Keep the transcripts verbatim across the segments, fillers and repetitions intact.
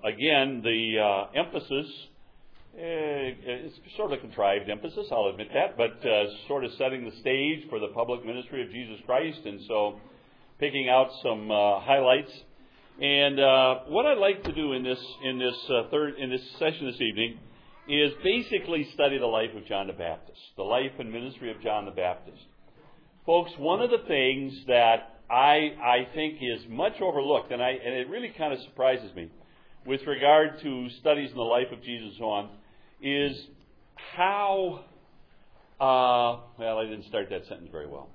again, the uh, emphasis uh, is sort of a contrived emphasis, I'll admit that, but uh, sort of setting the stage for the public ministry of Jesus Christ, and so picking out some uh, highlights. And uh, what I'd like to do in this in this uh, third in this session this evening is basically study the life of John the Baptist, the life and ministry of John the Baptist. Folks, one of the things that I I think is much overlooked, and I and it really kind of surprises me, with regard to studies in the life of Jesus on, is how uh, well I didn't start that sentence very well.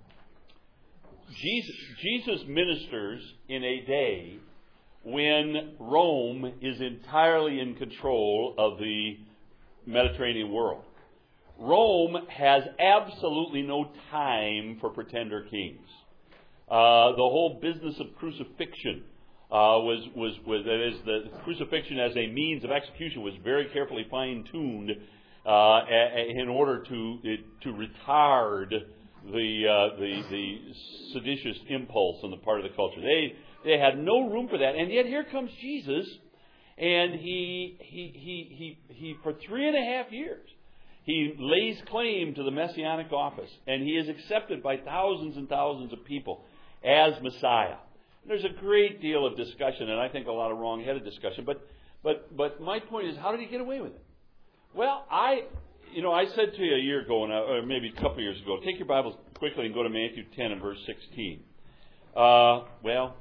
Jesus, Jesus ministers in a day when Rome is entirely in control of the Mediterranean world. Rome has absolutely no time for pretender kings. Uh, the whole business of crucifixion uh, was, was, was that is, the crucifixion as a means of execution was very carefully fine-tuned uh, in order to, to retard the, uh, the the seditious impulse on the part of the culture. They they had no room for that, and yet here comes Jesus, and he he he he he for three and a half years he lays claim to the messianic office, and he is accepted by thousands and thousands of people as Messiah. There's a great deal of discussion, and I think a lot of wrong-headed discussion. But but but my point is, how did he get away with it? Well, I. You know, I said to you a year ago, or maybe a couple of years ago, take your Bibles quickly and go to Matthew ten and verse sixteen. Uh, well,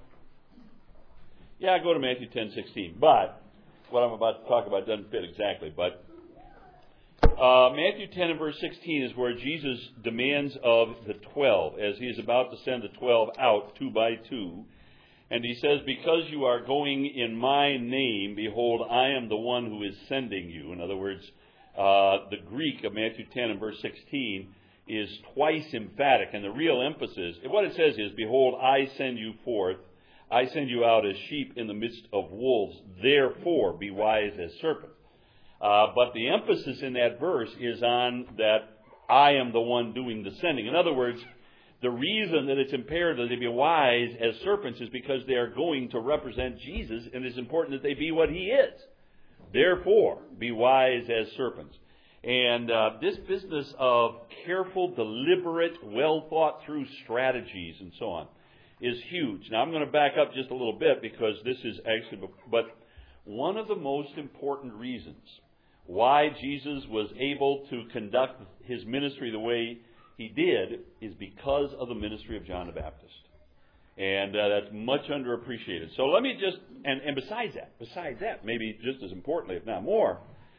yeah, go to Matthew ten, sixteen. But what I'm about to talk about doesn't fit exactly. But uh, Matthew ten and verse sixteen is where Jesus demands of the twelve, as he is about to send the twelve out two by two. And he says, because you are going in my name, behold, I am the one who is sending you. In other words, Uh, the Greek of Matthew ten and verse sixteen is twice emphatic, and the real emphasis, what it says is, behold, I send you forth, I send you out as sheep in the midst of wolves, therefore be wise as serpents. Uh, but the emphasis in that verse is on that I am the one doing the sending. In other words, the reason that it's imperative that they be wise as serpents is because they are going to represent Jesus, and it's important that they be what he is. Therefore, be wise as serpents. And uh, this business of careful, deliberate, well-thought-through strategies and so on is huge. Now, I'm going to back up just a little bit because this is actually, but one of the most important reasons why Jesus was able to conduct his ministry the way he did is because of the ministry of John the Baptist. And uh, that's much underappreciated. So let me just, and, and besides that, besides that, maybe just as importantly, if not more,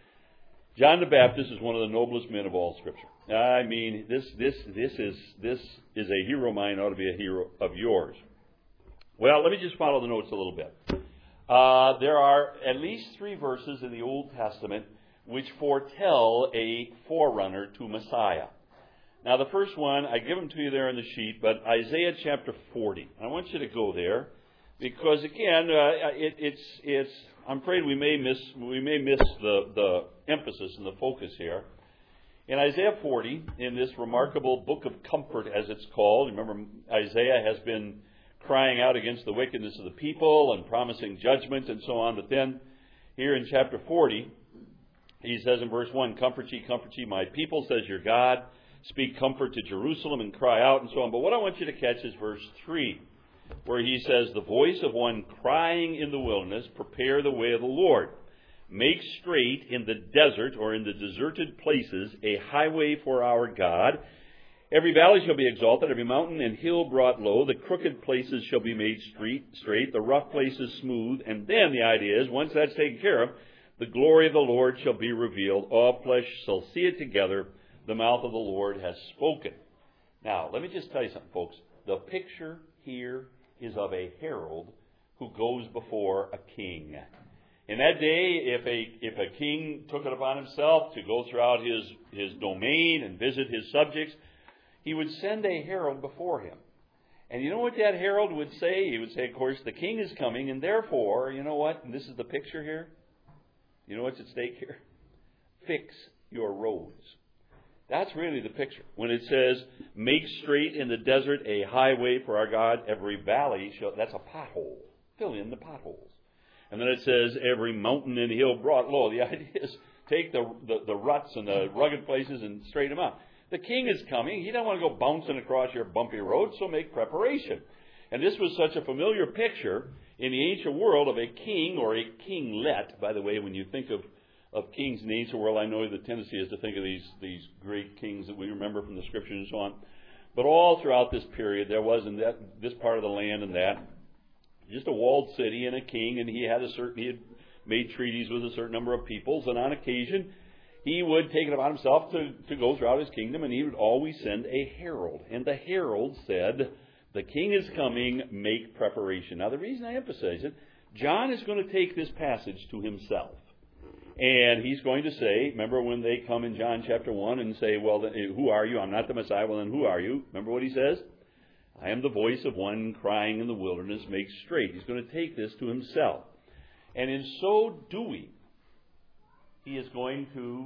John the Baptist is one of the noblest men of all Scripture. I mean, this this this is this is a hero of mine, ought to be a hero of yours. Well, let me just follow the notes a little bit. Uh, there are at least three verses in the Old Testament which foretell a forerunner to Messiah. Now, the first one, I give them to you there on the sheet, but Isaiah chapter forty. I want you to go there because, again, uh, it, it's it's. I'm afraid we may miss we may miss the, the emphasis and the focus here. In Isaiah forty, in this remarkable book of comfort, as it's called, remember Isaiah has been crying out against the wickedness of the people and promising judgment and so on. But then, here in chapter forty, he says in verse one, "Comfort ye, comfort ye, my people, says your God. Speak comfort to Jerusalem and cry out," and so on. But what I want you to catch is verse three, where he says, "The voice of one crying in the wilderness, prepare the way of the Lord. Make straight in the desert," or in the deserted places, "a highway for our God. Every valley shall be exalted, every mountain and hill brought low. The crooked places shall be made straight, straight, the rough places smooth." And then the idea is, once that's taken care of, the glory of the Lord shall be revealed. All flesh shall see it together. The mouth of the Lord has spoken. Now, let me just tell you something, folks. The picture here is of a herald who goes before a king. In that day, if a if a king took it upon himself to go throughout his, his domain and visit his subjects, he would send a herald before him. And you know what that herald would say? He would say, of course, the king is coming, and therefore, you know what? And this is the picture here. You know what's at stake here? Fix your roads. That's really the picture. When it says, make straight in the desert a highway for our God, every valley shall, that's a pothole. Fill in the potholes. And then it says, every mountain and hill brought low. The idea is take the, the, the ruts and the rugged places and straighten them out. The king is coming. He doesn't want to go bouncing across your bumpy road, so make preparation. And this was such a familiar picture in the ancient world of a king or a kinglet. By the way, when you think of, of kings in the ancient world, I know the tendency is to think of these, these great kings that we remember from the scriptures and so on. But all throughout this period, there was in that, this part of the land and that, just a walled city and a king, and he had a certain, he had made treaties with a certain number of peoples, and on occasion, he would take it upon himself to, to go throughout his kingdom, and he would always send a herald. And the herald said, the king is coming, make preparation. Now, the reason I emphasize it, John is going to take this passage to himself. And he's going to say, remember when they come in John chapter one and say, well, then, who are you? I'm not the Messiah. Well, then who are you? Remember what he says? I am the voice of one crying in the wilderness, make straight. He's going to take this to himself. And in so doing, he is going to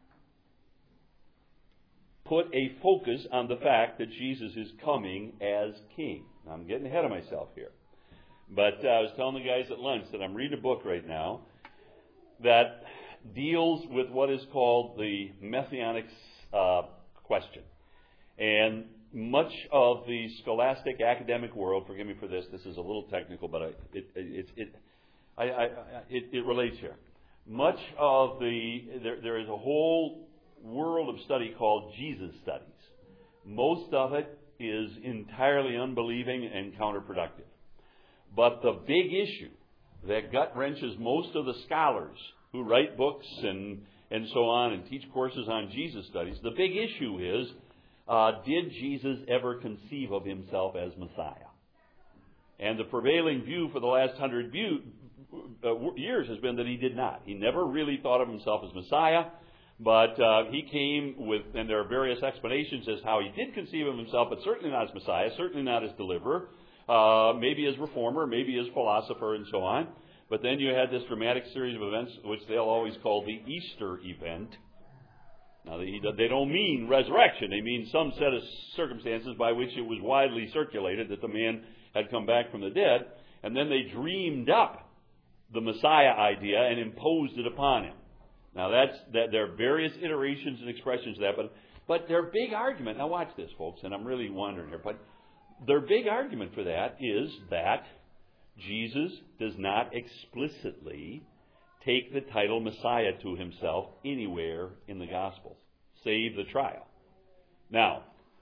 put a focus on the fact that Jesus is coming as king. Now, I'm getting ahead of myself here. But uh, I was telling the guys at lunch that I'm reading a book right now that deals with what is called the Messianic uh, question. And much of the scholastic academic world, forgive me for this, this is a little technical, but I, it, it, it, I, I, it, it relates here. Much of the, there, there is a whole world of study called Jesus studies. Most of it is entirely unbelieving and counterproductive. But the big issue that gut wrenches most of the scholars who write books and, and so on and teach courses on Jesus studies, the big issue is, uh, did Jesus ever conceive of himself as Messiah? And the prevailing view for the last hundred view, uh, years has been that he did not. He never really thought of himself as Messiah, but uh, he came with, and there are various explanations as how he did conceive of himself, but certainly not as Messiah, certainly not as deliverer, uh, maybe as reformer, maybe as philosopher, and so on. But then you had this dramatic series of events, which they'll always call the Easter event. Now, they, they don't mean resurrection. They mean some set of circumstances by which it was widely circulated that the man had come back from the dead. And then they dreamed up the Messiah idea and imposed it upon him. Now, that's that. There are various iterations and expressions of that, but but their big argument. Now, watch this, folks, and I'm really wondering here. But their big argument for that is that Jesus does not explicitly take the title Messiah to himself anywhere in the Gospels, save the trial. Now,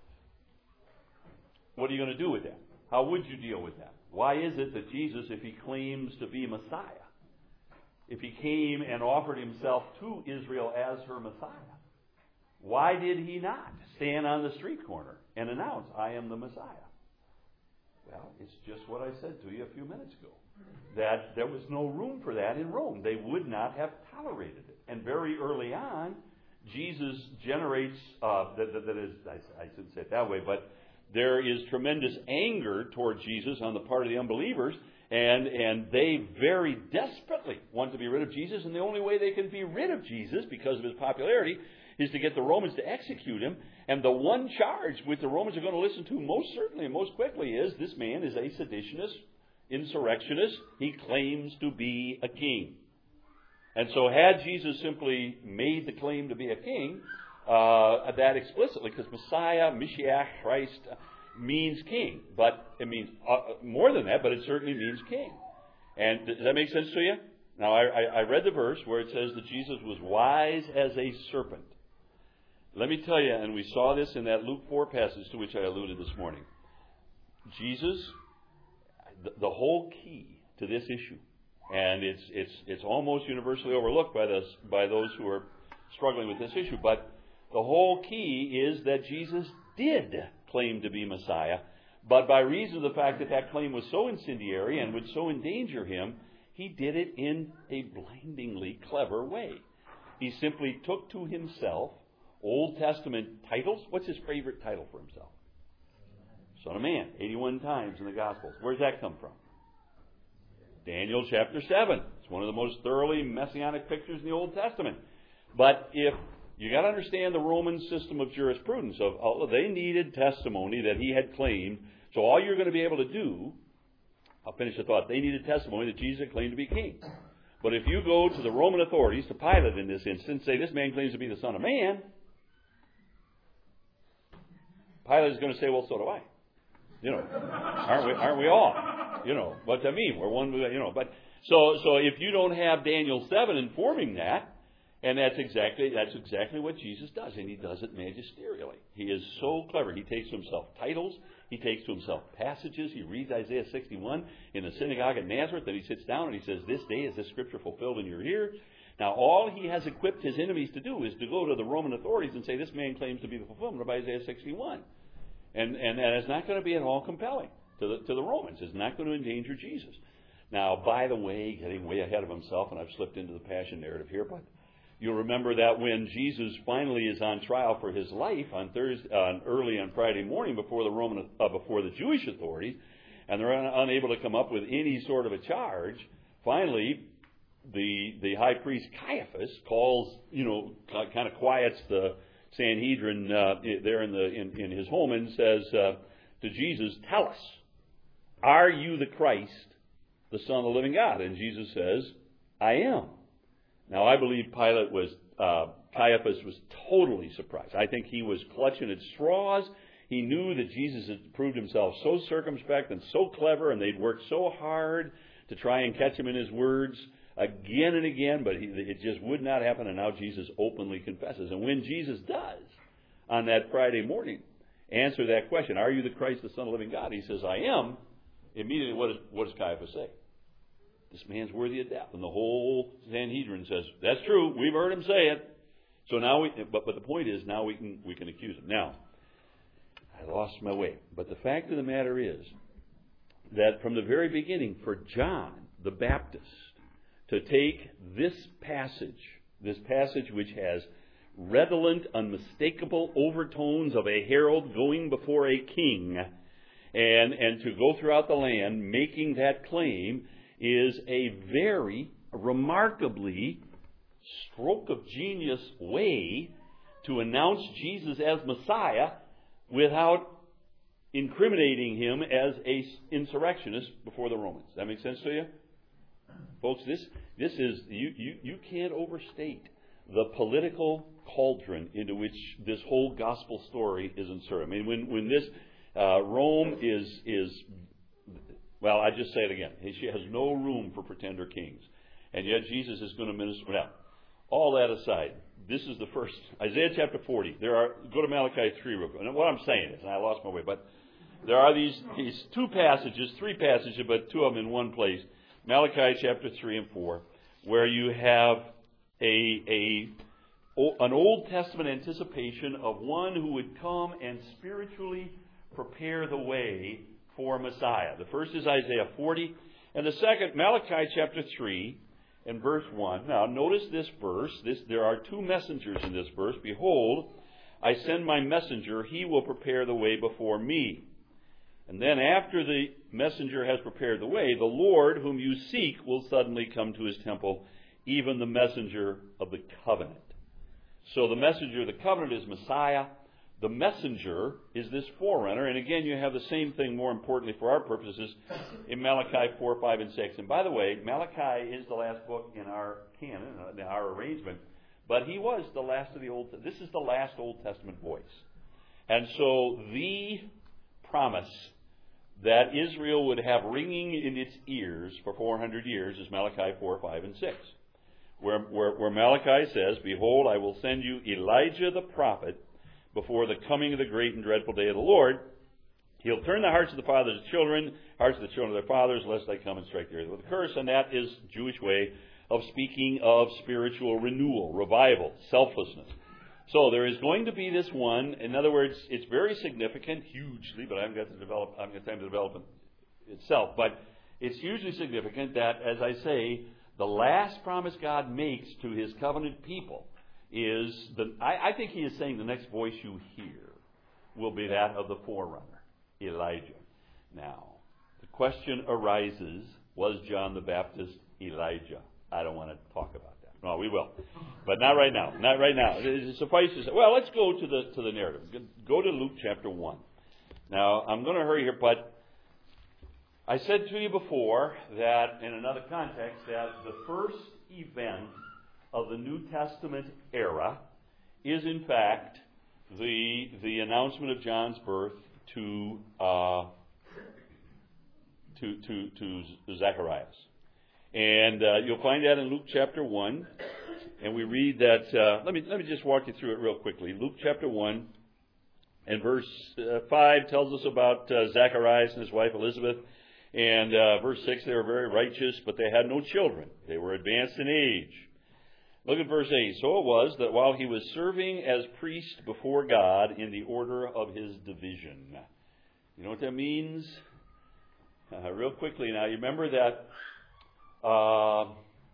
what are you going to do with that? How would you deal with that? Why is it that Jesus, if he claims to be Messiah, if he came and offered himself to Israel as her Messiah, why did he not stand on the street corner and announce, I am the Messiah? Well, it's just what I said to you a few minutes ago, that there was no room for that in Rome. They would not have tolerated it. And very early on, Jesus generates, uh, that, that, that is, I, I shouldn't say it that way, but there is tremendous anger toward Jesus on the part of the unbelievers, and, and they very desperately want to be rid of Jesus, and the only way they can be rid of Jesus, because of his popularity, is to get the Romans to execute him. And the one charge which the Romans are going to listen to most certainly and most quickly is, this man is a seditionist, insurrectionist. He claims to be a king. And so had Jesus simply made the claim to be a king, uh, that explicitly, because Messiah, Mashiach, Christ, means king. But it means uh, more than that, but it certainly means king. And does that make sense to you? Now, I, I read the verse where it says that Jesus was wise as a serpent. Let me tell you, and we saw this in that Luke four passage to which I alluded this morning. Jesus, the, the whole key to this issue, and it's it's it's almost universally overlooked by this by those who are struggling with this issue, but the whole key is that Jesus did claim to be Messiah, but by reason of the fact that that claim was so incendiary and would so endanger him, he did it in a blindingly clever way. He simply took to himself Old Testament titles. What's his favorite title for himself? Son of Man, eighty-one times in the Gospels. Where's that come from? Daniel chapter seven. It's one of the most thoroughly messianic pictures in the Old Testament. But if you got to understand the Roman system of jurisprudence, of oh, they needed testimony that he had claimed. So all you're going to be able to do I'll finish the thought. They needed testimony that Jesus claimed to be king. But if you go to the Roman authorities, to Pilate in this instance, say this man claims to be the Son of Man, Pilate is going to say, well, so do I. You know, aren't we? Aren't we all? You know, what I mean, we're one. You know, but so so if you don't have Daniel seven informing that, and that's exactly that's exactly what Jesus does, and he does it magisterially. He is so clever. He takes to himself titles. He takes to himself passages. He reads Isaiah sixty-one in the synagogue at Nazareth, then he sits down and he says, "This day is this scripture fulfilled in your ears." Now, all he has equipped his enemies to do is to go to the Roman authorities and say, "This man claims to be the fulfillment of Isaiah sixty-one," and and that is not going to be at all compelling to the to the Romans. It's not going to endanger Jesus. Now, by the way, getting way ahead of himself, and I've slipped into the passion narrative here, but you'll remember that when Jesus finally is on trial for his life on Thursday, uh, early on Friday morning before the Roman, uh, before the Jewish authorities, and they're un- unable to come up with any sort of a charge, finally the the high priest Caiaphas calls, you know, kind of quiets the Sanhedrin uh, there in the in, in his home and says uh, to Jesus, "Tell us, are you the Christ, the Son of the living God?" And Jesus says, "I am." Now, I believe Pilate was, uh, Caiaphas was totally surprised. I think he was clutching at straws. He knew that Jesus had proved himself so circumspect and so clever, and they'd worked so hard to try and catch him in his words again and again, but he, it just would not happen, and now Jesus openly confesses. And when Jesus does, on that Friday morning, answer that question, "Are you the Christ, the Son of the living God?" He says, "I am." Immediately, what, is, what does Caiaphas say? "This man's worthy of death." And the whole Sanhedrin says, "That's true. We've heard him say it." So now we, but, but the point is, now we can, we can accuse him. Now, I lost my way. But the fact of the matter is that from the very beginning, for John the Baptist to take this passage, this passage which has redolent, unmistakable overtones of a herald going before a king, and, and to go throughout the land making that claim, is a very remarkably stroke of genius way to announce Jesus as Messiah without incriminating him as a insurrectionist before the Romans. That make sense to you? Folks, this this is, you, you, you can't overstate the political cauldron into which this whole gospel story is inserted. I mean, when, when this uh, Rome is is Well, I just say it again. She has no room for pretender kings. And yet Jesus is going to minister. Now, all that aside, this is the first, Isaiah chapter forty. There are, go to Malachi three real quick. And what I'm saying is, and I lost my way, but there are these, these two passages, three passages, but two of them in one place. Malachi chapter three and four, where you have a, a an Old Testament anticipation of one who would come and spiritually prepare the way for Messiah. The first is Isaiah forty, and the second, Malachi chapter three and verse one. Now, notice this verse. This, there are two messengers in this verse. "Behold, I send my messenger. He will prepare the way before me." And then after the messenger has prepared the way, the Lord whom you seek will suddenly come to his temple, even the messenger of the covenant. So the messenger of the covenant is Messiah. The messenger is this forerunner. And again, you have the same thing, more importantly for our purposes, in Malachi four, five, and six. And by the way, Malachi is the last book in our canon, in our arrangement. But he was the last of the Old Testament. This is the last Old Testament voice. And so the promise that Israel would have ringing in its ears for four hundred years is Malachi four, five, and six. Where, where, where Malachi says, "Behold, I will send you Elijah the prophet before the coming of the great and dreadful day of the Lord. He'll turn the hearts of the fathers to children, hearts of the children of their fathers, lest they come and strike the earth with a curse." And that is Jewish way of speaking of spiritual renewal, revival, selflessness. So there is going to be this one. In other words, it's very significant, hugely, but I haven't got to develop, I haven't got time to develop it itself. But it's hugely significant that, as I say, the last promise God makes to his covenant people is, the, I, I think he is saying the next voice you hear will be that of the forerunner, Elijah. Now, the question arises, was John the Baptist Elijah? I don't want to talk about that. No, we will. But not right now. Not right now. It suffices. Well, let's go to the to the narrative. Go to Luke chapter one. Now, I'm going to hurry here, but I said to you before that, in another context, that the first event of the New Testament era is, in fact, the the announcement of John's birth to uh, to to to Zacharias, and uh, you'll find that in Luke chapter one, and we read that. Uh, let me let me just walk you through it real quickly. Luke chapter one, and verse uh, five tells us about uh, Zacharias and his wife Elizabeth. And uh, verse six, they were very righteous, but they had no children. They were advanced in age. Look at verse eight. So it was that while he was serving as priest before God in the order of his division. You know what that means? Uh, real quickly now, you remember that uh,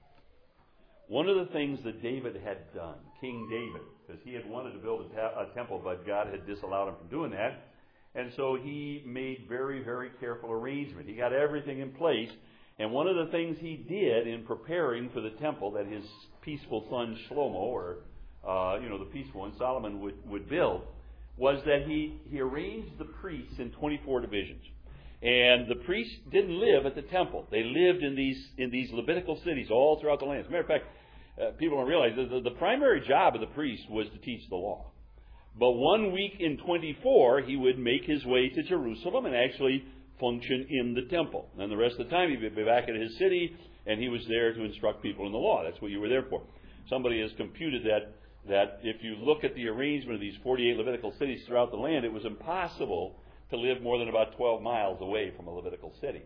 one of the things that David had done, King David, because he had wanted to build a, ta- a temple, but God had disallowed him from doing that. And so he made very, very careful arrangement. He got everything in place. And one of the things he did in preparing for the temple that his peaceful son Shlomo, or, uh, you know, the peaceful one, Solomon, would, would build, was that he, he arranged the priests in twenty-four divisions. And the priests didn't live at the temple. They lived in these in these Levitical cities all throughout the land. As a matter of fact, uh, people don't realize that the, the primary job of the priest was to teach the law. But one week in twenty-four, he would make his way to Jerusalem and actually function in the temple. And the rest of the time, he'd be back at his city, and he was there to instruct people in the law. That's what you were there for. Somebody has computed that, that if you look at the arrangement of these forty-eight Levitical cities throughout the land, it was impossible to live more than about twelve miles away from a Levitical city.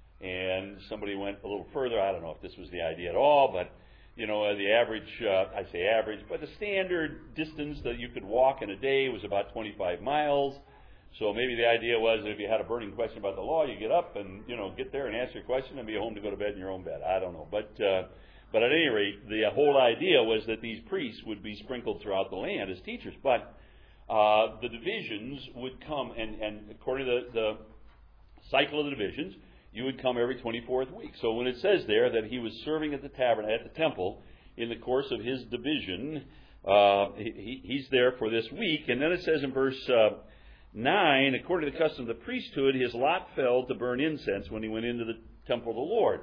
And somebody went a little further. I don't know if this was the idea at all, but you know, the average, uh, I say average, but the standard distance that you could walk in a day was about twenty-five miles. So maybe the idea was that if you had a burning question about the law, you get up and, you know, get there and answer your question and be home to go to bed in your own bed. I don't know. But uh, but at any rate, the whole idea was that these priests would be sprinkled throughout the land as teachers. But uh, the divisions would come, and, and according to the, the cycle of the divisions, you would come every twenty-fourth week. So when it says there that he was serving at the tabernacle, at the temple, in the course of his division, uh, he, he's there for this week. And then it says in verse uh, nine, according to the custom of the priesthood, his lot fell to burn incense when he went into the temple of the Lord.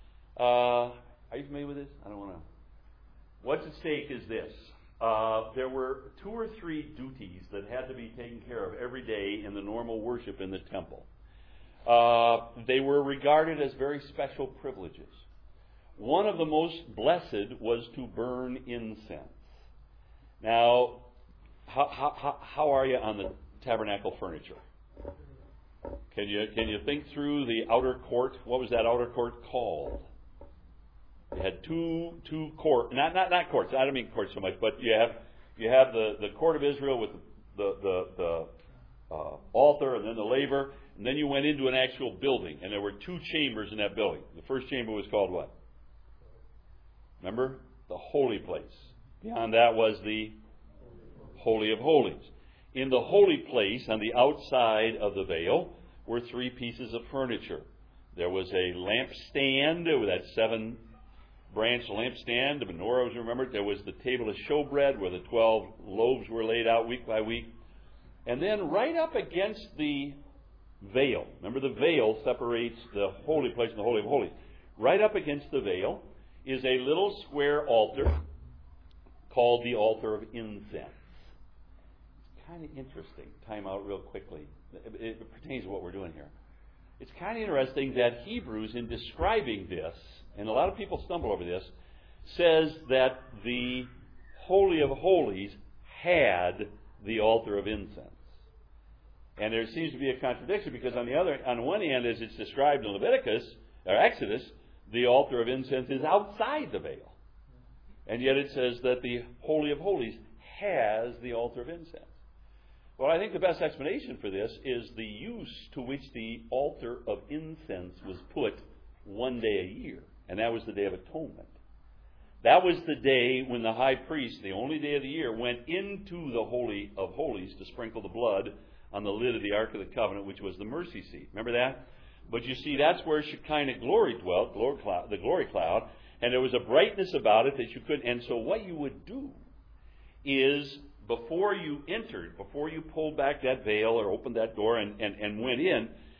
Uh, are you familiar with this? I don't want to. What's at stake is this. Uh, there were two or three duties that had to be taken care of every day in the normal worship in the temple. Uh, they were regarded as very special privileges. One of the most blessed was to burn incense. Now, how, how, how are you on the tabernacle furniture? Can you can you think through the outer court? What was that outer court called? You had two two court, not not not courts. I don't mean courts so much, but you have you have the, the court of Israel with the the the uh, altar and then the laver. And then you went into an actual building, and there were two chambers in that building. The first chamber was called what? Remember? The holy place. Beyond that was the Holy of Holies. In the holy place, on the outside of the veil, were three pieces of furniture. There was a lampstand with that seven-branch lampstand. The menorah was remembered. There was the table of showbread where the twelve loaves were laid out week by week. And then right up against the veil. Remember, the veil separates the holy place and the Holy of Holies. Right up against the veil is a little square altar called the altar of incense. It's kind of interesting. Time out real quickly. It, it pertains to what we're doing here. It's kind of interesting that Hebrews, in describing this, and a lot of people stumble over this, says that the Holy of Holies had the altar of incense. And there seems to be a contradiction because on the other, on one hand, as it's described in Leviticus or Exodus, the altar of incense is outside the veil, and yet it says that the Holy of Holies has the altar of incense. Well, I think the best explanation for this is the use to which the altar of incense was put one day a year, and that was the Day of Atonement. That was the day when the high priest, the only day of the year, went into the Holy of Holies to sprinkle the blood on the lid of the Ark of the Covenant, which was the mercy seat. Remember that? But you see, that's where Shekinah glory dwelt, glory cloud, the glory cloud, and there was a brightness about it that you couldn't. And so what you would do is, before you entered, before you pulled back that veil or opened that door and, and, and went in,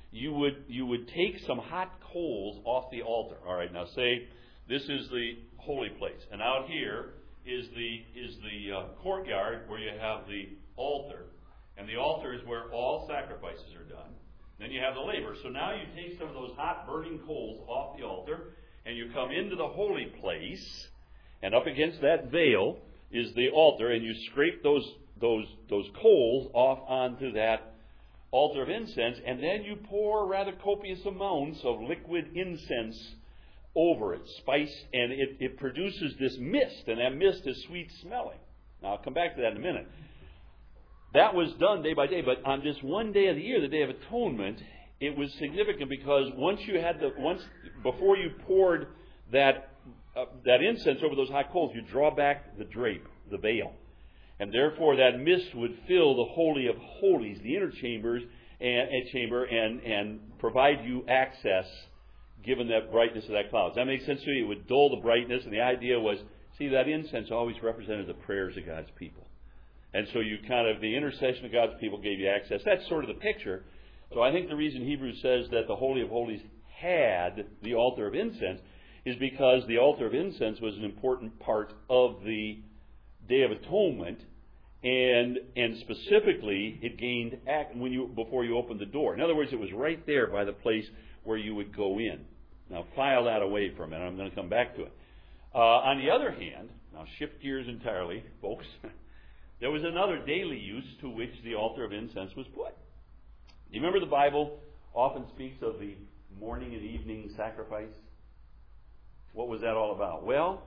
you would you would take some hot coals off the altar. All right, now say this is the holy place, and out here is the is the uh, courtyard where you have the altar, and the altar is where all sacrifices are done. Then you have the laver. So now you take some of those hot burning coals off the altar, and you come into the holy place, and up against that veil is the altar, and you scrape those those those coals off onto that altar of incense, and then you pour rather copious amounts of liquid incense over it, spice, and it, it produces this mist, and that mist is sweet smelling. Now, I'll come back to that in a minute. That was done day by day, but on this one day of the year, the Day of Atonement, it was significant because once you had the once before you poured that uh, that incense over those hot coals, you draw back the drape, the veil, and therefore that mist would fill the Holy of Holies, the inner chambers and, and chamber, and and provide you access, given that brightness of that cloud. Does that make sense to you? It would dull the brightness, and the idea was, see, that incense always represented the prayers of God's people. And so you kind of, the intercession of God's people gave you access. That's sort of the picture. So I think the reason Hebrews says that the Holy of Holies had the altar of incense is because the altar of incense was an important part of the Day of Atonement, and and specifically it gained act when you before you opened the door. In other words, it was right there by the place where you would go in. Now file that away for a minute. I'm going to come back to it. Uh, on the other hand, now shift gears entirely, folks. There was another daily use to which the altar of incense was put. Do you remember the Bible often speaks of the morning and evening sacrifice? What was that all about? Well,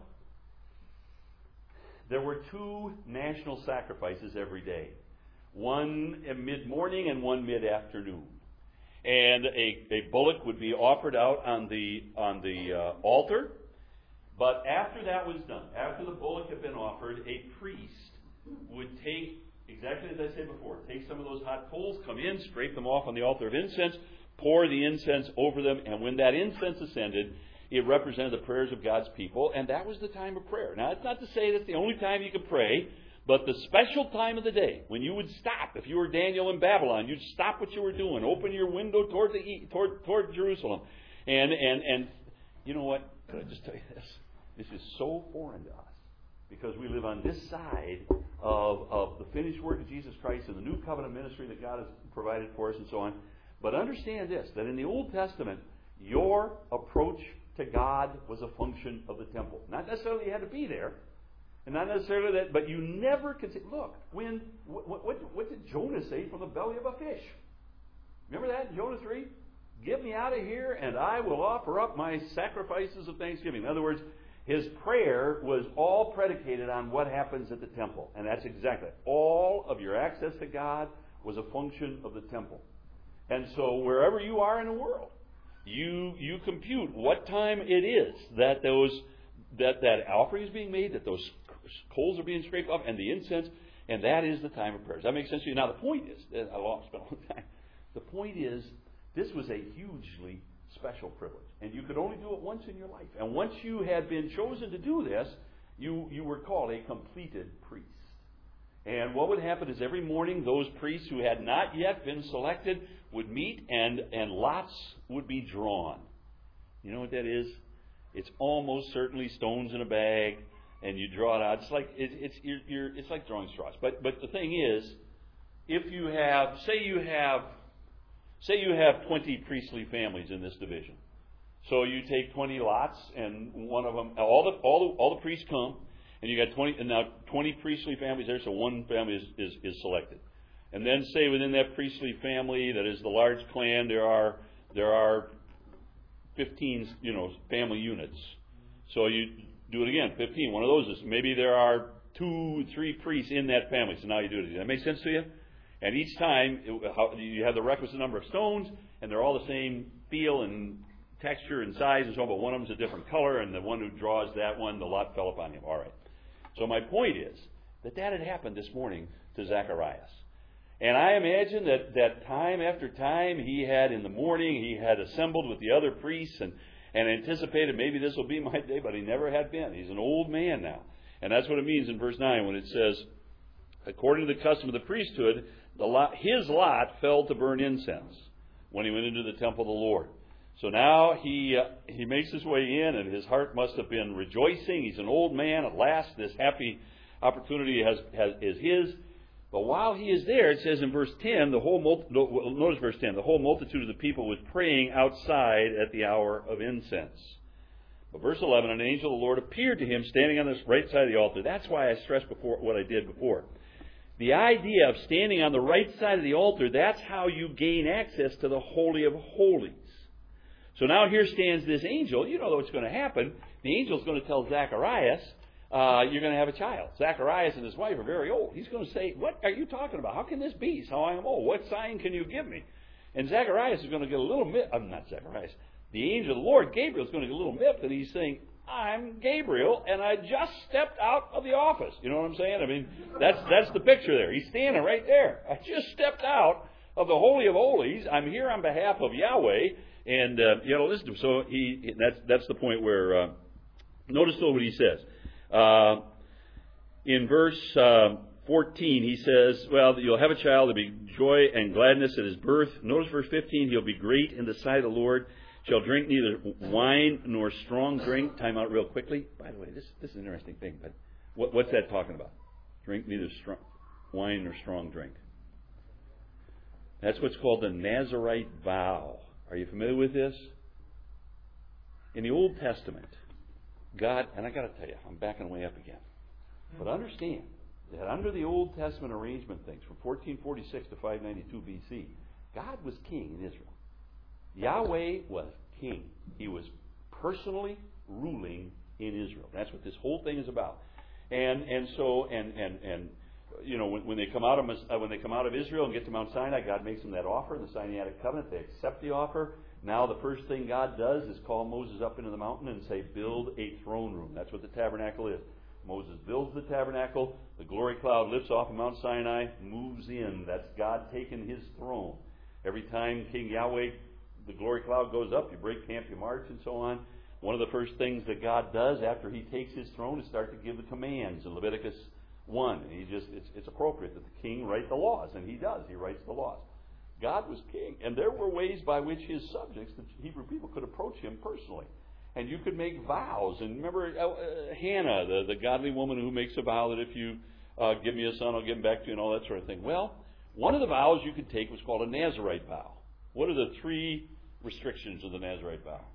there were two national sacrifices every day. One mid-morning and one mid-afternoon. And a, a bullock would be offered out on the, on the uh, altar. But after that was done, after the bullock had been offered, a priest would take, exactly as I said before, take some of those hot coals, come in, scrape them off on the altar of incense, pour the incense over them, and when that incense ascended, it represented the prayers of God's people, and that was the time of prayer. Now, it's not to say that's the only time you could pray, but the special time of the day, when you would stop, if you were Daniel in Babylon, you'd stop what you were doing, open your window toward the toward toward Jerusalem, and and and you know what? Could I just tell you this? This is so foreign to us, because we live on this side of, of the finished work of Jesus Christ and the new covenant ministry that God has provided for us and so on. But understand this, that in the Old Testament, your approach to God was a function of the temple. Not necessarily you had to be there, and not necessarily that, but you never could say, look, when what, what, what did Jonah say from the belly of a fish? Remember that in Jonah three? Get me out of here, and I will offer up my sacrifices of thanksgiving. In other words, his prayer was all predicated on what happens at the temple. And that's exactly it. All of your access to God was a function of the temple. And so wherever you are in the world, you you compute what time it is that those that, that offering is being made, that those coals are being scraped off, and the incense, and that is the time of prayer. Does that make sense to you? Now the point is, I lost spent a long time. The point is, this was a hugely special privilege. And you could only do it once in your life. And once you had been chosen to do this, you, you were called a completed priest. And what would happen is every morning those priests who had not yet been selected would meet, and, and lots would be drawn. You know what that is? It's almost certainly stones in a bag, and you draw it out. It's like it, it's you're, you're, it's like drawing straws. But but the thing is, if you have, say you have, say you have twenty priestly families in this division. So you take twenty lots, and one of them, all the all the all the priests come, and you got twenty, and now twenty priestly families there, so one family is, is, is selected. And then say within that priestly family that is the large clan, there are there are fifteen, you know, family units. So you do it again, fifteen. One of those is maybe there are two, three priests in that family. So now you do it. Does that make sense to you? And each time it, how, you have the requisite number of stones, and they're all the same feel and texture and size and so on, but one of them's a different color, and the one who draws that one, the lot fell upon him. All right. So my point is that that had happened this morning to Zacharias. And I imagine that, that time after time he had in the morning, he had assembled with the other priests and, and anticipated maybe this will be my day, but he never had been. He's an old man now. And that's what it means in verse nine when it says, according to the custom of the priesthood, the lot, his lot fell to burn incense. when he went into the temple of the Lord. So now he uh, he makes his way in, and his heart must have been rejoicing. He's an old man. At last, this happy opportunity has, has is his. But while he is there, it says in verse ten, the whole multi- notice verse ten, the whole multitude of the people was praying outside at the hour of incense. But verse eleven, an angel of the Lord appeared to him standing on the right side of the altar. That's why I stressed before what I did before. The idea of standing on the right side of the altar, that's how you gain access to the Holy of Holies. So now here stands this angel. You know what's going to happen. The angel's going to tell Zacharias, uh, you're going to have a child. Zacharias and his wife are very old. He's going to say, what are you talking about? How can this be? So I am old. What sign can you give me? And Zacharias is going to get a little miffed. I'm not Zacharias. The angel of the Lord, Gabriel, is going to get a little miffed, and he's saying, I'm Gabriel, and I just stepped out of the office. You know what I'm saying? I mean, that's that's the picture there. He's standing right there. I just stepped out of the Holy of Holies. I'm here on behalf of Yahweh, and uh, you know, listen to him. So he that's that's the point where uh, notice what he says uh, in verse uh, fourteen. He says, "Well, you'll have a child. There'll be joy and gladness at his birth." Notice verse fifteen. He'll be great in the sight of the Lord. Shall drink neither wine nor strong drink. Time out real quickly. By the way, this this is an interesting thing. But what, what's that talking about? Drink neither strong wine nor strong drink. That's what's called the Nazirite vow. Are you familiar with this? In the Old Testament, God, and I got to tell you, I'm backing way up again. But understand that under the Old Testament arrangement things, from fourteen forty-six to five ninety-two B C, God was king in Israel. Yahweh was king. He was personally ruling in Israel. That's what this whole thing is about. And and so and and and you know when, when they come out of uh, when they come out of Israel and get to Mount Sinai, God makes them that offer, the Sinaitic covenant. They accept the offer. Now the first thing God does is call Moses up into the mountain and say, "Build a throne room." That's what the tabernacle is. Moses builds the tabernacle. The glory cloud lifts off of Mount Sinai, moves in. That's God taking His throne. Every time King Yahweh, the glory cloud goes up, you break camp, you march, and so on. One of the first things that God does after He takes His throne is start to give the commands in Leviticus one. And he just it's, it's appropriate that the king write the laws, and he does. He writes the laws. God was king, and there were ways by which His subjects, the Hebrew people, could approach Him personally. And you could make vows. And remember uh, uh, Hannah, the, the godly woman who makes a vow that if you uh, give me a son, I'll give him back to you, and all that sort of thing. Well, one of the vows you could take was called a Nazirite vow. What are the three restrictions of the Nazirite vow?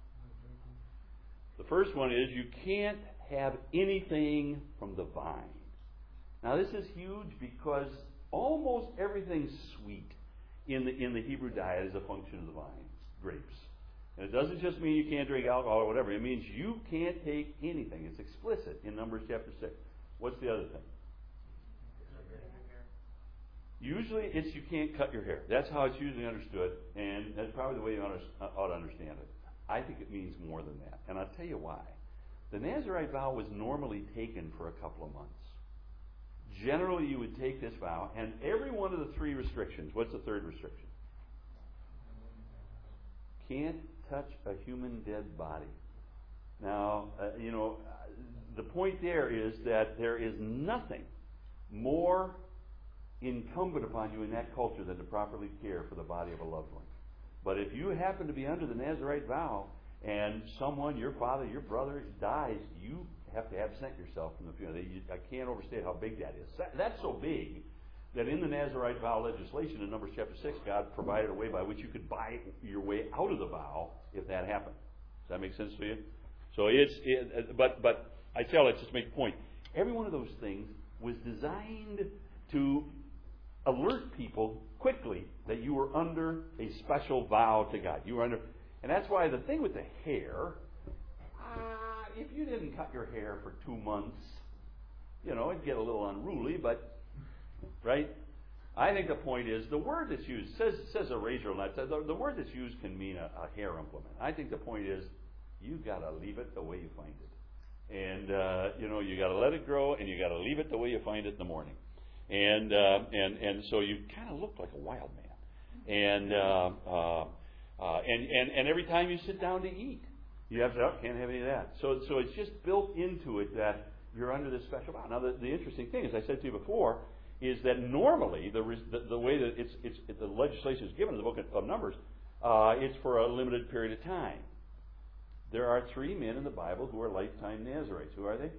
The first one is you can't have anything from the vine. Now this is huge because almost everything sweet in the in the Hebrew diet is a function of the vine, grapes. And it doesn't just mean you can't drink alcohol or whatever. It means you can't take anything. It's explicit in Numbers chapter six. What's the other thing? Usually it's you can't cut your hair. That's how it's usually understood, and that's probably the way you ought to understand it. I think it means more than that, and I'll tell you why. The Nazirite vow was normally taken for a couple of months. Generally, you would take this vow, and every one of the three restrictions, what's the third restriction? Can't touch a human dead body. Now, uh, you know, the point there is that there is nothing more incumbent upon you in that culture than to properly care for the body of a loved one. But if you happen to be under the Nazirite vow and someone, your father, your brother, dies, you have to absent yourself from the funeral. I can't overstate how big that is. That's so big that in the Nazirite vow legislation in Numbers chapter six, God provided a way by which you could buy your way out of the vow if that happened. Does that make sense to you? So it's, it, but but I tell, let's just make a point. Every one of those things was designed to alert people quickly that you were under a special vow to God. You were under, and that's why the thing with the hair, uh, if you didn't cut your hair for two months, you know, it'd get a little unruly, but, right? I think the point is, the word that's used, says says a razor, the, the word that's used can mean a, a hair implement. I think the point is, you've got to leave it the way you find it. And, uh, you know, you got to let it grow, and you got to leave it the way you find it in the morning. And uh, and and so you kind of look like a wild man, and uh, uh, uh, and and and every time you sit down to eat, you have to oh, can't have any of that. So so it's just built into it that you're under this special vow. Now the, the interesting thing, as I said to you before, is that normally the the, the way that it's it's the legislation is given in the book of Numbers, uh, it's for a limited period of time. There are three men in the Bible who are lifetime Nazarites. Who are they?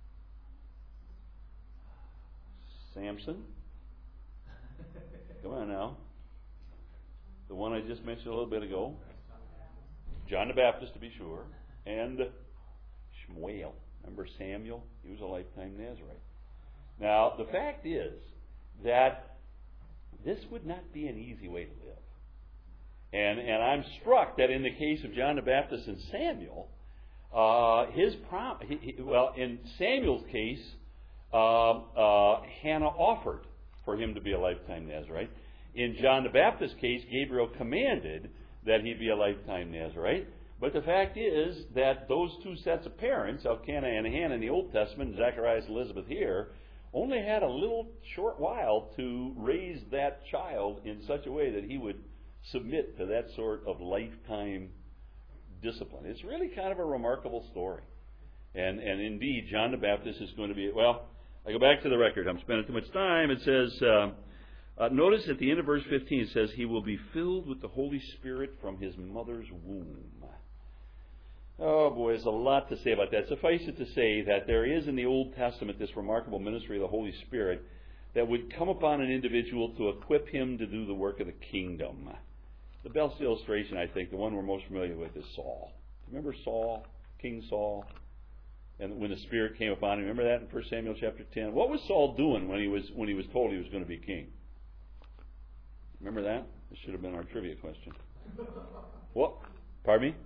Samson. Come on now. The one I just mentioned a little bit ago. John the Baptist, to be sure. And Shmuel. Remember Samuel? He was a lifetime Nazarite. Now, the fact is that this would not be an easy way to live. And, and I'm struck that in the case of John the Baptist and Samuel, uh, his prom- he, he, well, in Samuel's case, uh, uh, Hannah offered for him to be a lifetime Nazarite. In John the Baptist's case, Gabriel commanded that he be a lifetime Nazarite. But the fact is that those two sets of parents, Elkanah and Hannah in the Old Testament, and Zacharias and Elizabeth here, only had a little short while to raise that child in such a way that he would submit to that sort of lifetime discipline. It's really kind of a remarkable story. And, and indeed, John the Baptist is going to be, well, I go back to the record. I'm spending too much time. It says, uh, uh, notice at the end of verse fifteen, it says, he will be filled with the Holy Spirit from his mother's womb. Oh boy, there's a lot to say about that. Suffice it to say that there is in the Old Testament this remarkable ministry of the Holy Spirit that would come upon an individual to equip him to do the work of the kingdom. The best illustration, I think, the one we're most familiar with, is Saul. Remember Saul, King Saul? And when the Spirit came upon him, remember that in First Samuel chapter ten? What was Saul doing when he was when he was told he was going to be king? Remember that? This should have been our trivia question. What? Pardon me?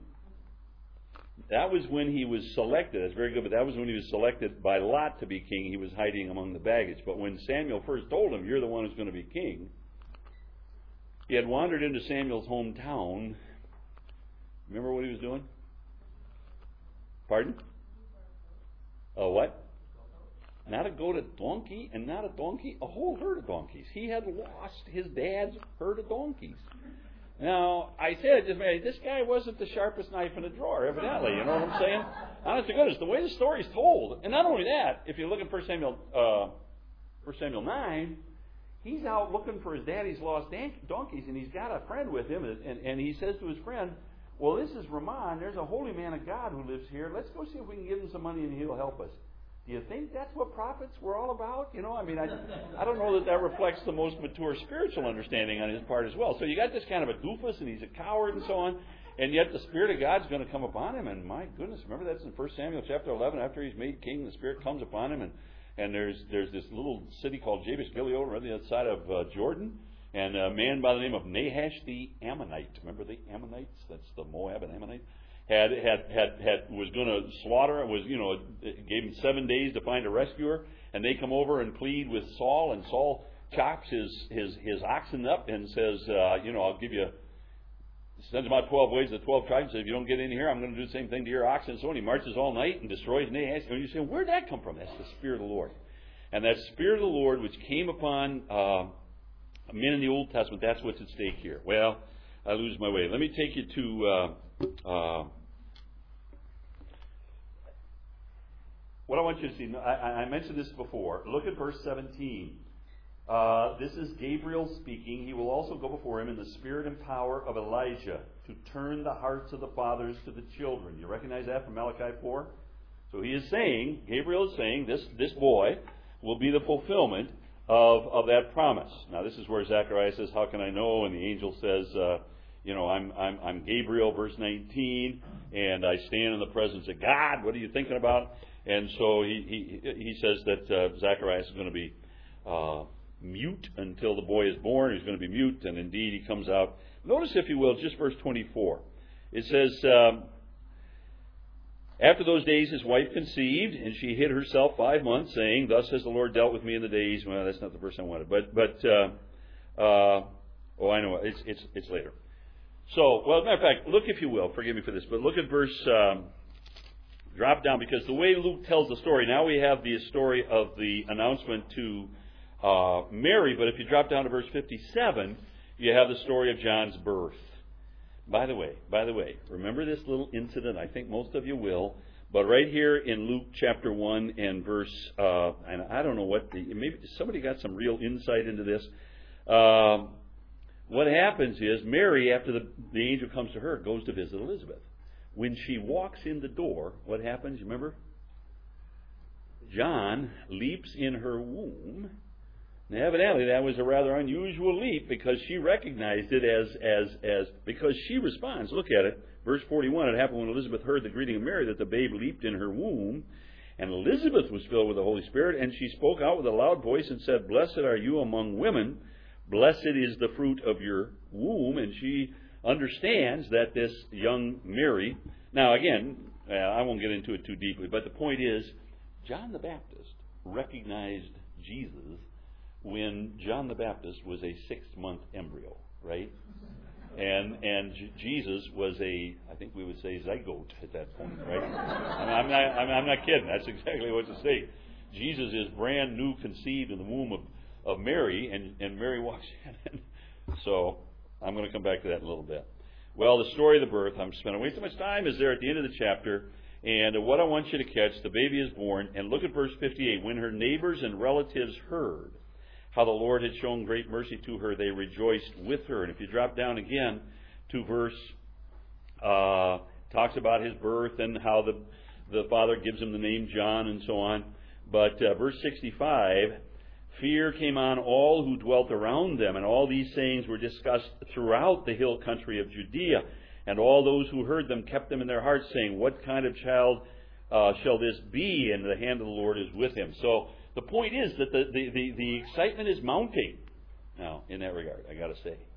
That was when he was selected. That's very good, but that was when he was selected by lot to be king. He was hiding among the baggage. But when Samuel first told him, you're the one who's going to be king, he had wandered into Samuel's hometown. Remember what he was doing? Pardon? A what? Not a goat, a donkey, and not a donkey, a whole herd of donkeys. He had lost his dad's herd of donkeys. Now, I said, just this guy wasn't the sharpest knife in the drawer, evidently. You know what I'm saying? Honest to goodness, the way the story's told, and not only that, if you look at First Samuel, uh, First Samuel nine, he's out looking for his daddy's lost donkeys, and he's got a friend with him, and, and he says to his friend, well, this is Ramon. There's a holy man of God who lives here. Let's go see if we can give him some money and he'll help us. Do you think that's what prophets were all about? You know, I mean, I, I don't know that that reflects the most mature spiritual understanding on his part as well. So you got this kind of a doofus, and he's a coward and so on, and yet the Spirit of God's going to come upon him. And my goodness, remember that's in First Samuel chapter eleven. After he's made king, the Spirit comes upon him, and, and there's there's this little city called Jabesh Gilead on the other side of uh, Jordan, and a man by the name of Nahash the Ammonite. Remember the Ammonites? That's the Moab and Ammonite. Had, had had had was going to slaughter and was you know gave him seven days to find a rescuer, and they come over and plead with Saul, and Saul chops his his his oxen up and says, uh, you know, I'll give you. Sends him out twelve ways to the twelve tribes. Says, if you don't get in here, I'm going to do the same thing to your oxen. And so on. He marches all night and destroys Nahash. And you say, where'd that come from? That's the Spirit of the Lord, and that Spirit of the Lord which came upon uh, men in the Old Testament. That's what's at stake here. Well, I lose my way. Let me take you to. Uh, Uh, what I want you to see, I, I mentioned this before. Look at verse seventeen. Uh, this is Gabriel speaking. He will also go before him in the spirit and power of Elijah to turn the hearts of the fathers to the children. You recognize that from Malachi four? So he is saying, Gabriel is saying, this, this boy will be the fulfillment of, of that promise. Now this is where Zacharias says, how can I know? And the angel says, uh, You know, I'm I'm I'm Gabriel, verse nineteen, and I stand in the presence of God. What are you thinking about? And so he he, he says that uh, Zacharias is going to be uh, mute until the boy is born. He's going to be mute, and indeed he comes out. Notice, if you will, just verse twenty-four. It says, um, after those days his wife conceived, and she hid herself five months, saying, thus has the Lord dealt with me in the days. Well, that's not the verse I wanted, but but uh, uh, oh, I know it's it's it's later. So, well, as a matter of fact, look, if you will, forgive me for this, but look at verse, um, drop down, because the way Luke tells the story, now we have the story of the announcement to uh, Mary, but if you drop down to verse fifty-seven, you have the story of John's birth. By the way, by the way, remember this little incident, I think most of you will, But right here in Luke chapter one and verse, uh, and I don't know what the, maybe somebody got some real insight into this. Um, what happens is Mary, after the, the angel comes to her, goes to visit Elizabeth. When she walks in the door, what happens? You remember? John leaps in her womb. Now, evidently, that was a rather unusual leap because she recognized it as, as, as, because she responds. Look at it. Verse forty-one, it happened when Elizabeth heard the greeting of Mary that the babe leaped in her womb. And Elizabeth was filled with the Holy Spirit, and she spoke out with a loud voice and said, Blessed are you among women. Blessed is the fruit of your womb. And she understands that this young Mary, now again, uh, I won't get into it too deeply, but the point is, John the Baptist recognized Jesus when John the Baptist was a six-month embryo, right? And and J- Jesus was a, I think we would say, zygote at that point, right? I mean, I'm not, I'm, I'm not kidding. That's exactly what to say. Jesus is brand new, conceived in the womb of, of Mary, and, and Mary walks in. So I'm going to come back to that in a little bit. Well, the story of the birth, I'm spending way too much time, is there at the end of the chapter. And what I want you to catch, the baby is born, and look at verse fifty-eight. When her neighbors and relatives heard how the Lord had shown great mercy to her, they rejoiced with her. And if you drop down again to verse, uh, talks about his birth and how the the father gives him the name John and so on. But uh, verse sixty-five, fear came on all who dwelt around them, and all these sayings were discussed throughout the hill country of Judea. And all those who heard them kept them in their hearts, saying, What kind of child uh, shall this be? And the hand of the Lord is with him. So the point is that the, the, the, the excitement is mounting. Now, in that regard, I got to say,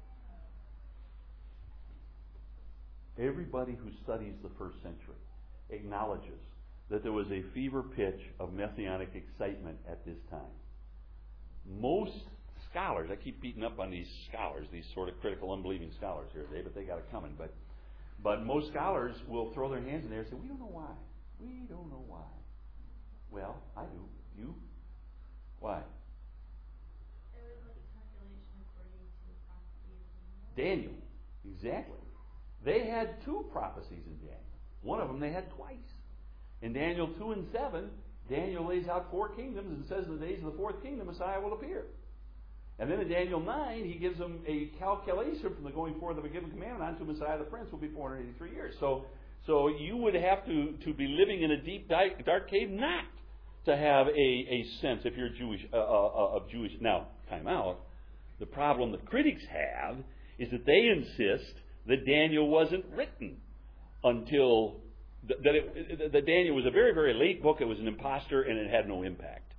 everybody who studies the first century acknowledges that there was a fever pitch of messianic excitement at this time. Most scholars, I keep beating up on these scholars, these sort of critical, unbelieving scholars here today, but they got it coming. But But most scholars will throw their hands in there and say, we don't know why. We don't know why. Well, I do. You? Why? There was like a calculation according to prophecies. Daniel. Exactly. They had two prophecies in Daniel. One of them they had twice. In Daniel two and seven, Daniel lays out four kingdoms and says in the days of the fourth kingdom, Messiah will appear. And then in Daniel nine, he gives them a calculation from the going forth of a given commandment unto Messiah the Prince will be four hundred eighty-three years. So so you would have to, to be living in a deep, dark cave not to have a, a sense, if you're Jewish, uh, uh, of Jewish. Now, time out. The problem that critics have is that they insist that Daniel wasn't written until, that, it, that Daniel was a very, very late book. It was an imposter and it had no impact.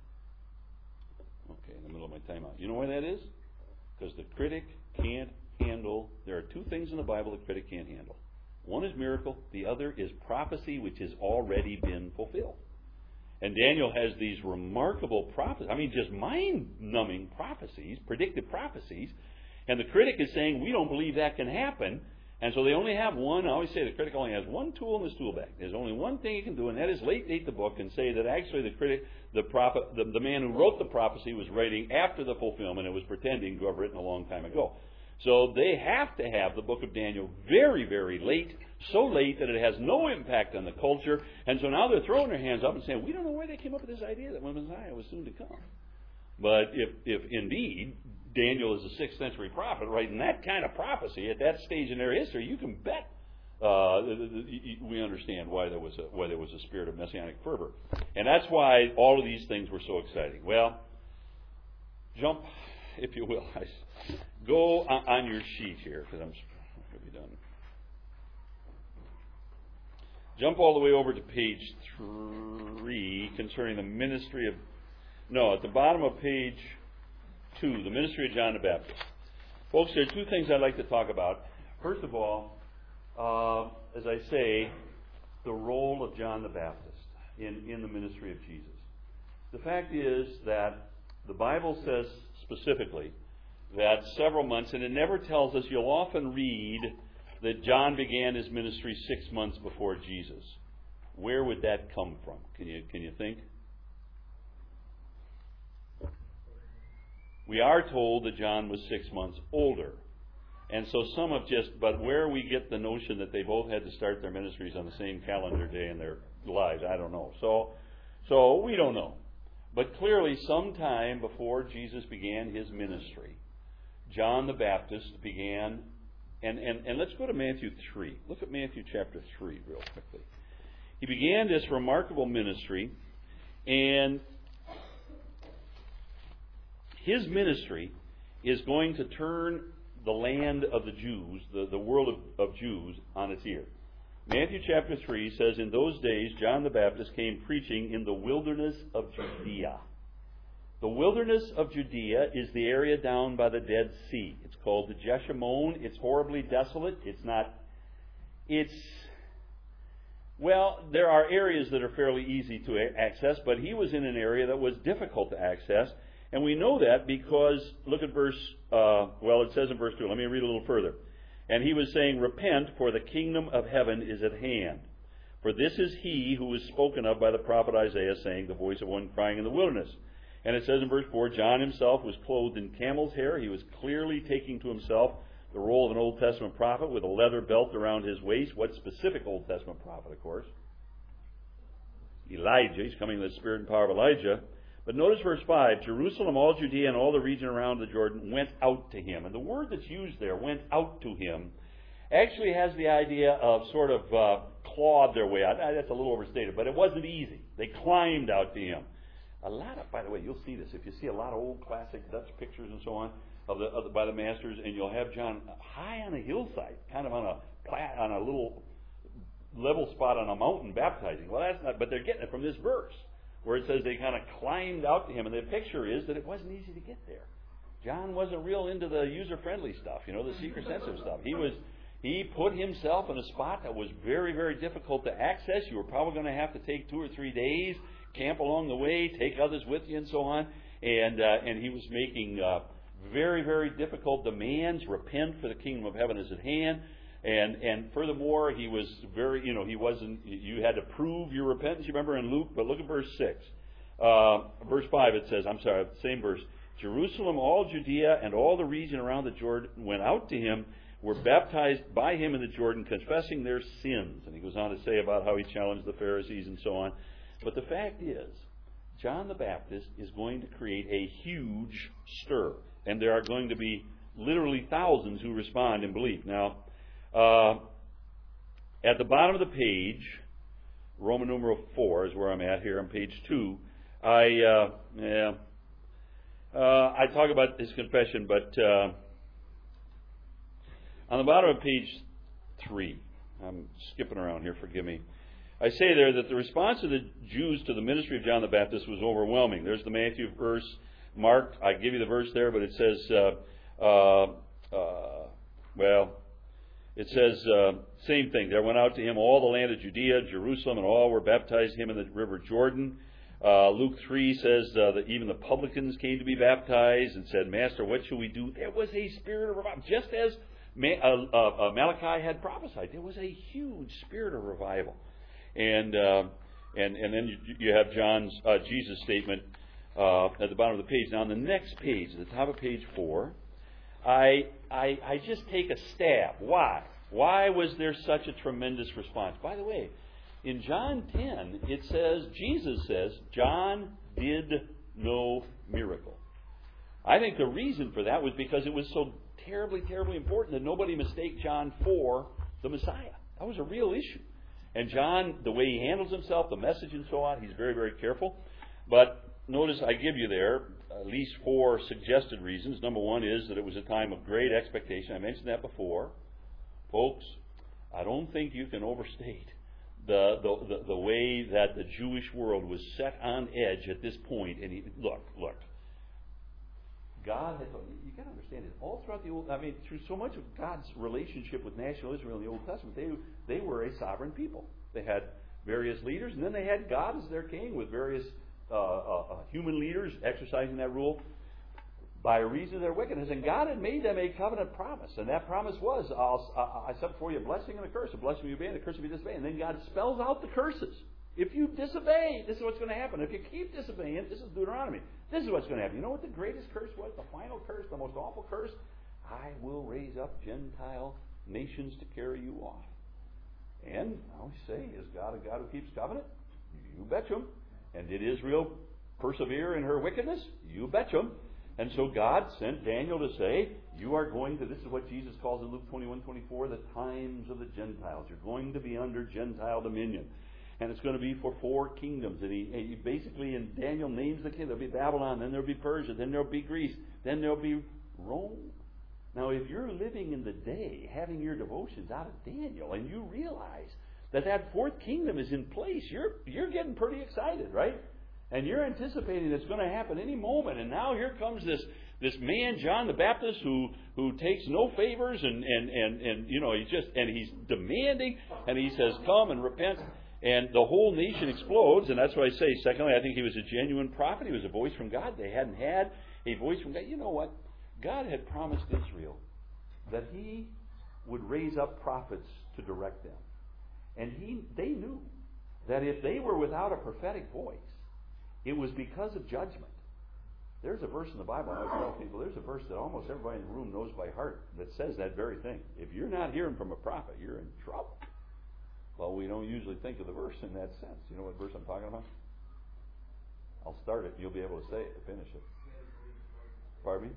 Okay, in the middle of my timeout. You know why that is? Because the critic can't handle, there are two things in the Bible the critic can't handle. One is miracle, the other is prophecy which has already been fulfilled. And Daniel has these remarkable prophecies, I mean just mind-numbing prophecies, predictive prophecies, and the critic is saying, we don't believe that can happen, and so they only have one, I always say the critic only has one tool in his tool bag. There's only one thing he can do, and that is late date the book and say that actually the critic, the prophet, the, the man who wrote the prophecy was writing after the fulfillment and was pretending to have written a long time ago. So they have to have the book of Daniel very, very late, so late that it has no impact on the culture. And so now they're throwing their hands up and saying, we don't know where they came up with this idea that Messiah was soon to come. But if, if indeed Daniel is a sixth century prophet, writing that kind of prophecy at that stage in their history, you can bet uh, we understand why there was a, why there was a spirit of messianic fervor. And that's why all of these things were so exciting. Well, jump, if you will. Go on your sheet here, because I'm going to be done. Jump all the way over to page three concerning the ministry of, no, at the bottom of page two, the ministry of John the Baptist. Folks, there are two things I'd like to talk about. First of all, uh, as I say, the role of John the Baptist in, in the ministry of Jesus. The fact is that the Bible says specifically that several months, and it never tells us, you'll often read that John began his ministry six months before Jesus. Where would that come from? Can you can you think? We are told that John was six months older. And so some have just, but where we get the notion that they both had to start their ministries on the same calendar day and they're lives. I don't know. So, so we don't know. But clearly, sometime before Jesus began his ministry, John the Baptist began, and, and, and let's go to Matthew three. Look at Matthew chapter three real quickly. He began this remarkable ministry, and his ministry is going to turn the land of the Jews, the, the world of, of Jews, on its ear. Matthew chapter three says, "In those days John the Baptist came preaching in the wilderness of Judea." The wilderness of Judea is the area down by the Dead Sea. It's called the Jeshimon. It's horribly desolate. It's not, it's, well, there are areas that are fairly easy to access, but he was in an area that was difficult to access. And we know that because, look at verse, uh, well, it says in verse two. Let me read a little further. "And he was saying, Repent, for the kingdom of heaven is at hand. For this is he who was spoken of by the prophet Isaiah, saying, The voice of one crying in the wilderness." And it says in verse four, "John himself was clothed in camel's hair." He was clearly taking to himself the role of an Old Testament prophet with a leather belt around his waist. What specific Old Testament prophet, of course? Elijah. He's coming in the spirit and power of Elijah. But notice verse five, "Jerusalem, all Judea, and all the region around the Jordan went out to him." And the word that's used there, "went out to him," actually has the idea of sort of uh, clawed their way out. That's a little overstated, but it wasn't easy. They climbed out to him. A lot of, by the way, you'll see this. If you see a lot of old classic Dutch pictures and so on of the, of the by the masters, and you'll have John high on a hillside, kind of on a plat, on a little level spot on a mountain baptizing. Well, that's not, but they're getting it from this verse, where it says they kind of climbed out to him. And the picture is that it wasn't easy to get there. John wasn't real into the user-friendly stuff, you know, the seeker-sensitive stuff. He was, he put himself in a spot that was very, very difficult to access. You were probably going to have to take two or three days, camp along the way, take others with you, and so on. And uh, and he was making uh, very, very difficult demands. Repent, for the kingdom of heaven is at hand. And and furthermore, he was very, you know, he wasn't, you had to prove your repentance, you remember in Luke, but look at verse six. Uh, verse five, it says, I'm sorry, same verse. "Jerusalem, all Judea, and all the region around the Jordan went out to him, were baptized by him in the Jordan, confessing their sins." And he goes on to say about how he challenged the Pharisees and so on. But the fact is, John the Baptist is going to create a huge stir. And there are going to be literally thousands who respond in belief. Now, Uh, at the bottom of the page, Roman numeral four is where I'm at here on page two. I uh, yeah, uh, I talk about his confession, but uh, on the bottom of page three, I'm skipping around here. Forgive me. I say there that the response of the Jews to the ministry of John the Baptist was overwhelming. There's the Matthew verse. Mark, I give you the verse there, but it says, uh, uh, uh, well. It says, uh, same thing. There went out to him all the land of Judea, Jerusalem, and all were baptized him in the river Jordan. Uh, Luke three says uh, that even the publicans came to be baptized and said, "Master, what shall we do?" There was a spirit of revival. Just as Ma- uh, uh, Malachi had prophesied, there was a huge spirit of revival. And uh, and and then you, you have John's, uh, Jesus' statement uh, at the bottom of the page. Now on the next page, at the top of page four, I, I I just take a stab. Why? Why was there such a tremendous response? By the way, in John ten, it says, Jesus says, John did no miracle. I think the reason for that was because it was so terribly, terribly important that nobody mistake John for the Messiah. That was a real issue. And John, the way he handles himself, the message and so on, he's very, very careful. But notice I give you there at least four suggested reasons. Number one is that it was a time of great expectation. I mentioned that before. Folks, I don't think you can overstate the the, the, the way that the Jewish world was set on edge at this point. And he, look, look. God had told you, you got to understand it. All throughout the Old, I mean, through so much of God's relationship with national Israel in the Old Testament, they they were a sovereign people. They had various leaders, and then they had God as their king with various uh, uh, uh, human leaders exercising that rule by reason of their wickedness. And God had made them a covenant promise, and that promise was, I'll, uh, I set before you a blessing and a curse. A blessing will you obey, and a curse will be disobeyed. And then God spells out the curses. If you disobey, this is what's going to happen. If you keep disobeying, this is Deuteronomy. This is what's going to happen. You know what the greatest curse was? The final curse, the most awful curse? I will raise up Gentile nations to carry you off. And I always say, is God a God who keeps covenant? You betcha him. And did Israel persevere in her wickedness? You betcha him. And so God sent Daniel to say, you are going to, this is what Jesus calls in Luke twenty-one twenty-four, the times of the Gentiles. You're going to be under Gentile dominion. And it's going to be for four kingdoms. And he, he basically, in Daniel, names the kingdom. There'll be Babylon, then there'll be Persia, then there'll be Greece, then there'll be Rome. Now, if you're living in the day, having your devotions out of Daniel, and you realize that that fourth kingdom is in place, you're you're getting pretty excited, right? And you're anticipating it's going to happen any moment. And now here comes this this man, John the Baptist, who who takes no favors, and and and and you know he just and he's demanding, and he says, "Come and repent." And the whole nation explodes, and that's what I say. Secondly, I think he was a genuine prophet. He was a voice from God. They hadn't had a voice from God. You know what? God had promised Israel that He would raise up prophets to direct them. And he, they knew that if they were without a prophetic voice, it was because of judgment. There's a verse in the Bible, I always tell people, there's a verse that almost everybody in the room knows by heart that says that very thing. If you're not hearing from a prophet, you're in trouble. Well, we don't usually think of the verse in that sense. You know what verse I'm talking about? I'll start it. You'll be able to say it to finish it. Pardon me?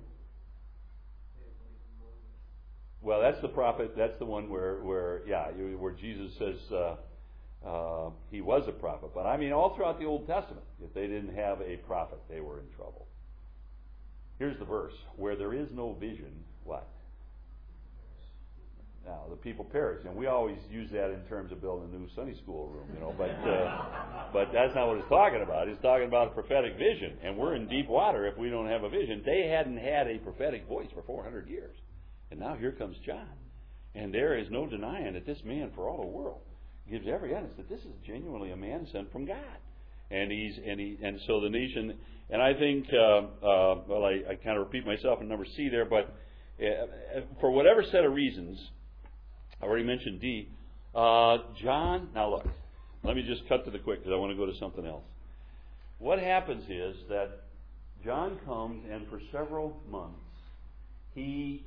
Well, that's the prophet. That's the one where, where yeah, where Jesus says uh, uh, he was a prophet. But I mean, all throughout the Old Testament, if they didn't have a prophet, they were in trouble. Here's the verse: where there is no vision, what? Now, the people perish. And we always use that in terms of building a new Sunday school room, you know, but uh, but that's not what it's talking about. It's talking about a prophetic vision. And we're in deep water if we don't have a vision. They hadn't had a prophetic voice for four hundred years. And now here comes John. And there is no denying that this man, for all the world, gives every evidence that this is genuinely a man sent from God. And he's and he and so the nation, and I think, uh, uh, well, I, I kind of repeat myself in number C there, but uh, for whatever set of reasons, I already mentioned D. Uh, John, now look, let me just cut to the quick because I want to go to something else. What happens is that John comes, and for several months, he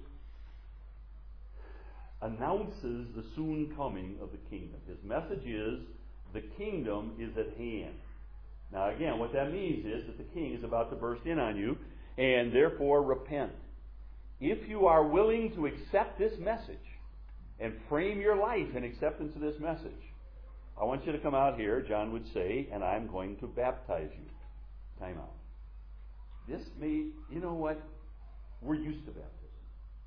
announces the soon coming of the kingdom. His message is, the kingdom is at hand. Now again, what that means is that the king is about to burst in on you, and therefore repent. If you are willing to accept this message, and frame your life in acceptance of this message, I want you to come out here, John would say, and I'm going to baptize you. Time out. This may, you know what? We're used to baptism.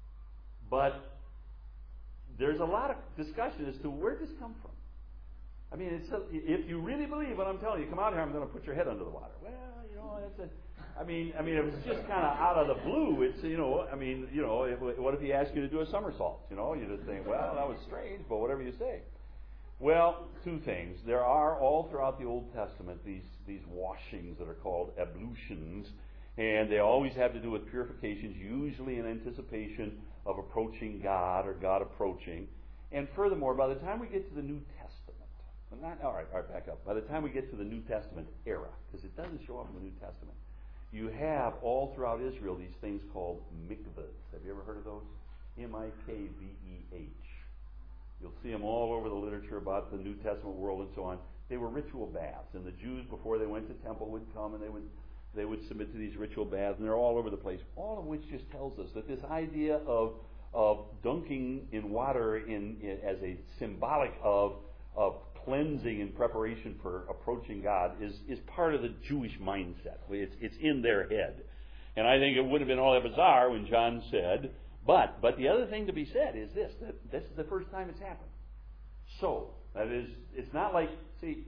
But there's a lot of discussion as to where did this come from. I mean, it's a, if you really believe what I'm telling you, come out here, I'm going to put your head under the water. Well, you know, that's a... I mean, I mean, it was just kind of out of the blue. It's, you know, I mean, you know, if, what if he asked you to do a somersault? You know, you just think, well, that was strange, but whatever you say. Well, two things. There are all throughout the Old Testament these these washings that are called ablutions, and they always have to do with purifications, usually in anticipation of approaching God or God approaching. And furthermore, by the time we get to the New Testament, well, not, all right, all right, back up. By the time we get to the New Testament era, because it doesn't show up in the New Testament, you have all throughout Israel these things called mikvahs. Have you ever heard of those? M I K V E H. You'll see them all over the literature about the New Testament world and so on. They were ritual baths, and the Jews, before they went to temple, would come and they would they would submit to these ritual baths, and they're all over the place. All of which just tells us that this idea of of dunking in water in, in as a symbolic of of cleansing in preparation for approaching God is, is part of the Jewish mindset. It's, it's in their head. And I think it would have been all that bizarre when John said, but, but the other thing to be said is this, that this is the first time it's happened. So, that is, it's not like, see,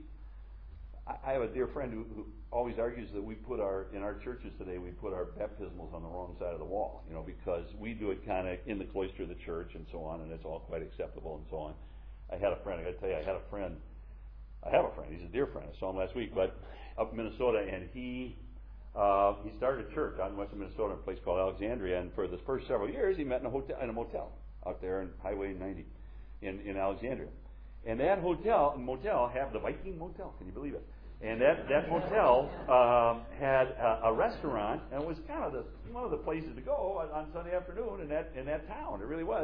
I, I have a dear friend who, who always argues that we put our, in our churches today, we put our baptismals on the wrong side of the wall, you know, because we do it kind of in the cloister of the church and so on, and it's all quite acceptable and so on. I had a friend, I got to tell you, I had a friend, I have a friend, he's a dear friend, I saw him last week, but up in Minnesota, and he uh, he started a church out in western Minnesota, in a place called Alexandria, and for the first several years, he met in a hotel, in a motel out there in Highway ninety in, in Alexandria. And that hotel, motel, had the Viking Motel, can you believe it? And that, that motel um, had a, a restaurant, and it was kind of the, one of the places to go on, on Sunday afternoon in that in that town, it really was.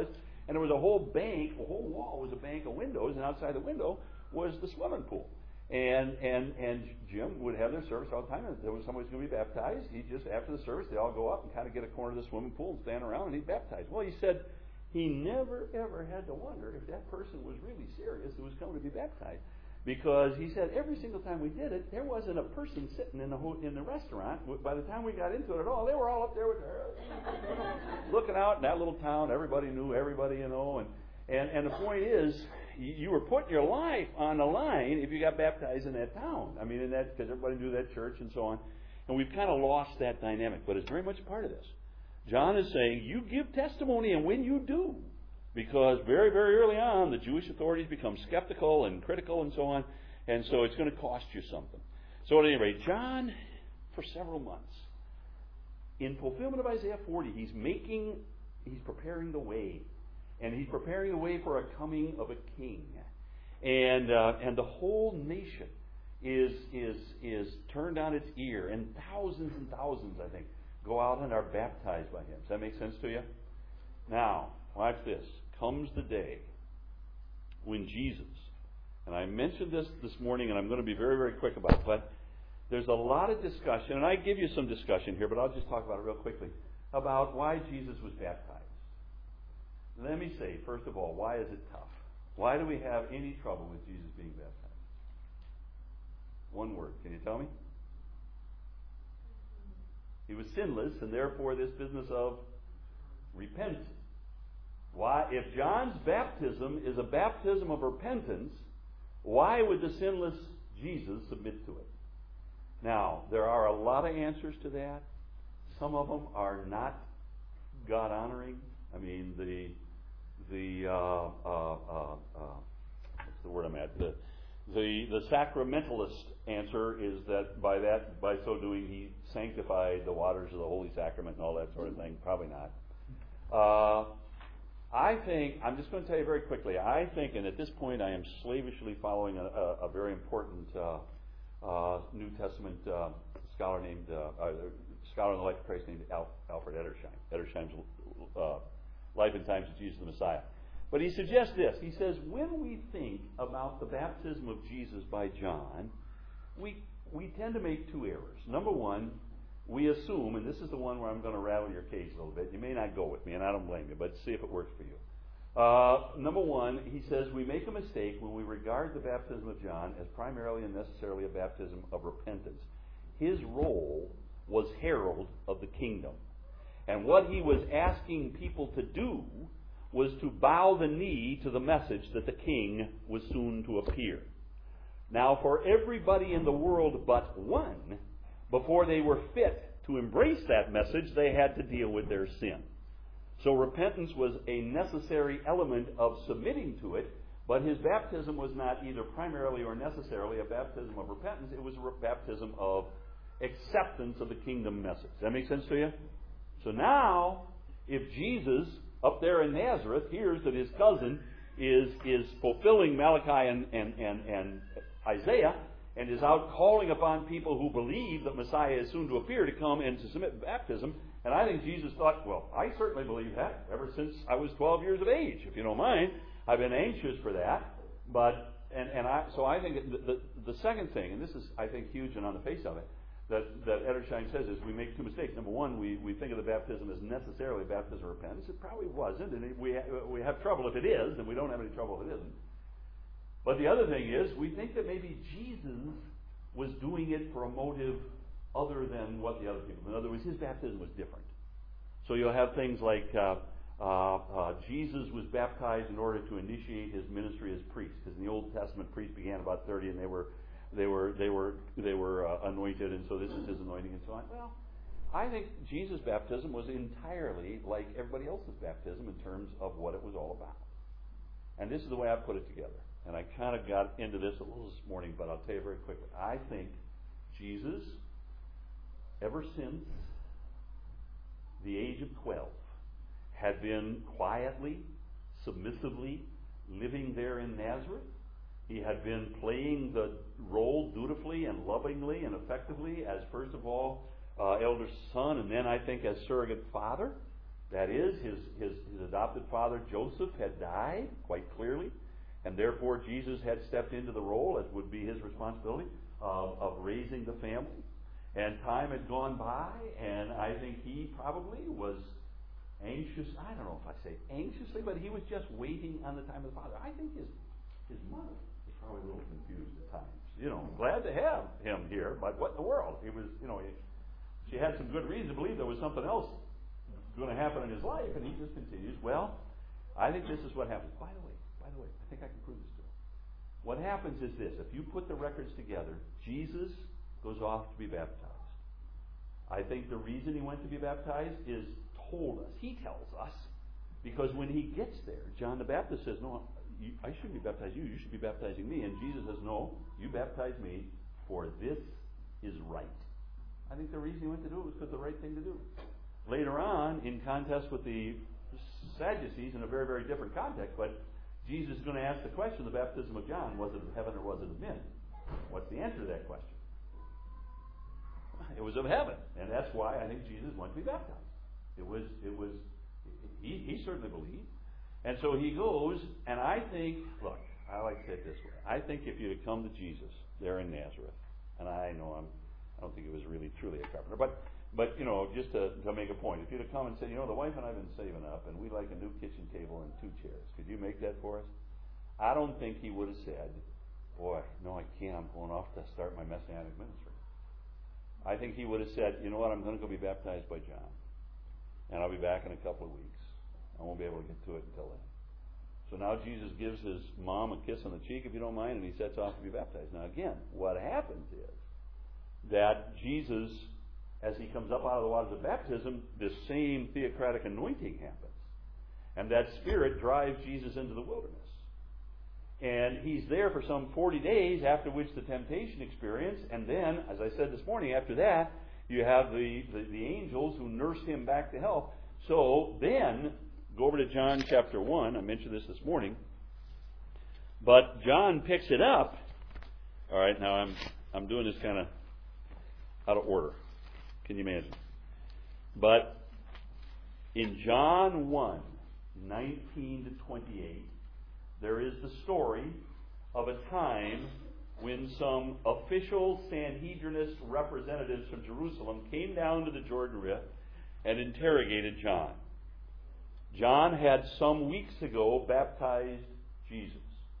And there was a whole bank, a whole wall was a bank of windows, and outside the window was the swimming pool. And and and Jim would have their service all the time, and if there was somebody who was going to be baptized, he'd just, after the service, they all go up and kind of get a corner of the swimming pool and stand around, and he'd baptize. Well, he said he never, ever had to wonder if that person was really serious who was coming to be baptized. Because he said every single time we did it, there wasn't a person sitting in the ho- in the restaurant. By the time we got into it at all, they were all up there with her, looking out in that little town. Everybody knew everybody, you know. And, and, and the point is, you were putting your life on the line if you got baptized in that town. I mean, in that, because everybody knew that church and so on. And we've kind of lost that dynamic, but it's very much a part of this. John is saying, you give testimony, and when you do, because very, very early on, the Jewish authorities become skeptical and critical and so on, and so it's going to cost you something. So at any rate, John, for several months, in fulfillment of Isaiah forty, he's making, he's preparing the way. And he's preparing the way for a coming of a king. And uh, and the whole nation is, is, is turned on its ear, and thousands and thousands, I think, go out and are baptized by him. Does that make sense to you? Now, watch this. Comes the day when Jesus, and I mentioned this this morning, and I'm going to be very, very quick about it, but there's a lot of discussion, and I give you some discussion here, but I'll just talk about it real quickly, about why Jesus was baptized. Let me say, first of all, why is it tough? Why do we have any trouble with Jesus being baptized? One word. Can you tell me? He was sinless, and therefore this business of repentance. Why, if John's baptism is a baptism of repentance, why would the sinless Jesus submit to it? Now, there are a lot of answers to that. Some of them are not God-honoring. I mean, the the uh, uh, uh, uh, what's the word I'm at? The, the the sacramentalist answer is that by that by so doing he sanctified the waters of the Holy Sacrament and all that sort of thing. Probably not. Uh, I think I'm just going to tell you very quickly. I think, and at this point, I am slavishly following a, a, a very important uh, uh, New Testament uh, scholar named uh, uh, scholar in the life of Christ named Al, Alfred Edersheim. Edersheim's uh, Life and Times of Jesus the Messiah. But he suggests this. He says, when we think about the baptism of Jesus by John, we we tend to make two errors. Number one, we assume, and this is the one where I'm going to rattle your cage a little bit. You may not go with me, and I don't blame you, but see if it works for you. Uh, number one, he says we make a mistake when we regard the baptism of John as primarily and necessarily a baptism of repentance. His role was herald of the kingdom. And what he was asking people to do was to bow the knee to the message that the king was soon to appear. Now, for everybody in the world but one, before they were fit to embrace that message, they had to deal with their sin. So repentance was a necessary element of submitting to it, but his baptism was not either primarily or necessarily a baptism of repentance. It was a baptism of acceptance of the kingdom message. Does that make sense to you? So now, if Jesus, up there in Nazareth, hears that his cousin is is fulfilling Malachi and, and, and, and Isaiah, and is out calling upon people who believe that Messiah is soon to appear to come and to submit baptism, and I think Jesus thought, well, I certainly believe that. Ever since I was twelve years of age, if you don't mind, I've been anxious for that. But and, and I so I think the, the the second thing, and this is I think huge and on the face of it, that, that Edersheim says is we make two mistakes. Number one, we, we think of the baptism as necessarily a baptism of repentance. It probably wasn't, and we, ha- we have trouble if it is, and we don't have any trouble if it isn't. But the other thing is, we think that maybe Jesus was doing it for a motive other than what the other people. In other words, his baptism was different. So you'll have things like uh, uh, uh, Jesus was baptized in order to initiate his ministry as priest, because in the Old Testament, priests began about thirty, and they were They were they were they were uh, anointed, and so this is his anointing, and so on. Well, I think Jesus' baptism was entirely like everybody else's baptism in terms of what it was all about. And this is the way I put it together. And I kind of got into this a little this morning, but I'll tell you very quickly. I think Jesus, ever since the age of twelve, had been quietly, submissively living there in Nazareth. He had been playing the role dutifully and lovingly and effectively as, first of all, uh, elder son, and then I think as surrogate father. That is, his, his, his adopted father Joseph had died, quite clearly, and therefore Jesus had stepped into the role, as would be his responsibility, of, of raising the family. And time had gone by, and I think he probably was anxious. I don't know if I say anxiously, but he was just waiting on the time of the father. I think his his mother was probably a little confused at times. You know, glad to have him here, but what in the world? He was, you know, he, she had some good reason to believe there was something else going to happen in his life, and he just continues. Well, I think this is what happens. By the way, by the way, I think I can prove this to him. What happens is this: if you put the records together, Jesus goes off to be baptized. I think the reason he went to be baptized is told us. He tells us. Because when he gets there, John the Baptist says, no, you, I shouldn't be baptizing you. You should be baptizing me. And Jesus says, no, you baptize me, for this is right. I think the reason he went to do it was because the right thing to do. Later on, in contest with the Sadducees, in a very, very different context, but Jesus is going to ask the question, the baptism of John, was it of heaven or was it of men? What's the answer to that question? It was of heaven, and that's why I think Jesus went to be baptized. It was, it was, he, he certainly believed. And so he goes, and I think, look, I like to say it this way. I think if you had come to Jesus there in Nazareth, and I know I'm, I don't think he was really truly a carpenter, but, but you know, just to, to make a point, if you'd have come and said, you know, the wife and I have been saving up, and we'd like a new kitchen table and two chairs. Could you make that for us? I don't think he would have said, boy, no, I can't. I'm going off to start my messianic ministry. I think he would have said, you know what, I'm going to go be baptized by John. And I'll be back in a couple of weeks. I won't be able to get to it until then. So now Jesus gives his mom a kiss on the cheek, if you don't mind, and he sets off to be baptized. Now again, what happens is that Jesus, as he comes up out of the waters of baptism, this same theocratic anointing happens. And that Spirit drives Jesus into the wilderness. And he's there for some forty days, after which the temptation experience, and then, as I said this morning, after that, you have the, the, the angels who nurse him back to health. So then, go over to John chapter one. I mentioned this this morning. But John picks it up. All right, now I'm I'm doing this kind of out of order. Can you imagine? But in John one, nineteen to twenty-eight, there is the story of a time when some official Sanhedrinist representatives from Jerusalem came down to the Jordan Rift and interrogated John. John had some weeks ago baptized Jesus.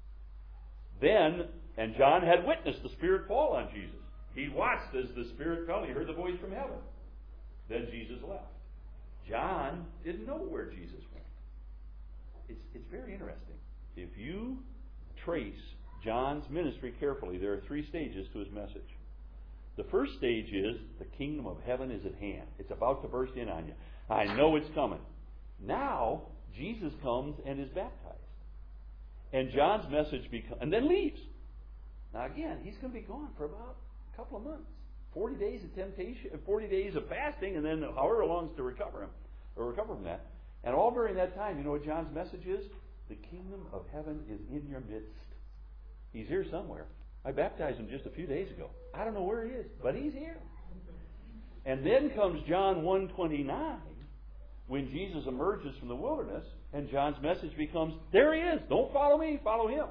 Then, and John had witnessed the Spirit fall on Jesus. He watched as the Spirit fell. He heard the voice from heaven. Then Jesus left. John didn't know where Jesus went. It's, it's very interesting. If you trace John's ministry carefully, there are three stages to his message. The first stage is, the kingdom of heaven is at hand. It's about to burst in on you. I know it's coming. Now, Jesus comes and is baptized. And John's message becomes, and then leaves. Now again, he's going to be gone for about a couple of months. Forty days of temptation, forty days of fasting, and then however long to recover him, or recover from that. And all during that time, you know what John's message is? The kingdom of heaven is in your midst. He's here somewhere. I baptized him just a few days ago. I don't know where he is, but he's here. And then comes John one twenty-nine, when Jesus emerges from the wilderness, and John's message becomes, there he is. Don't follow me, follow him.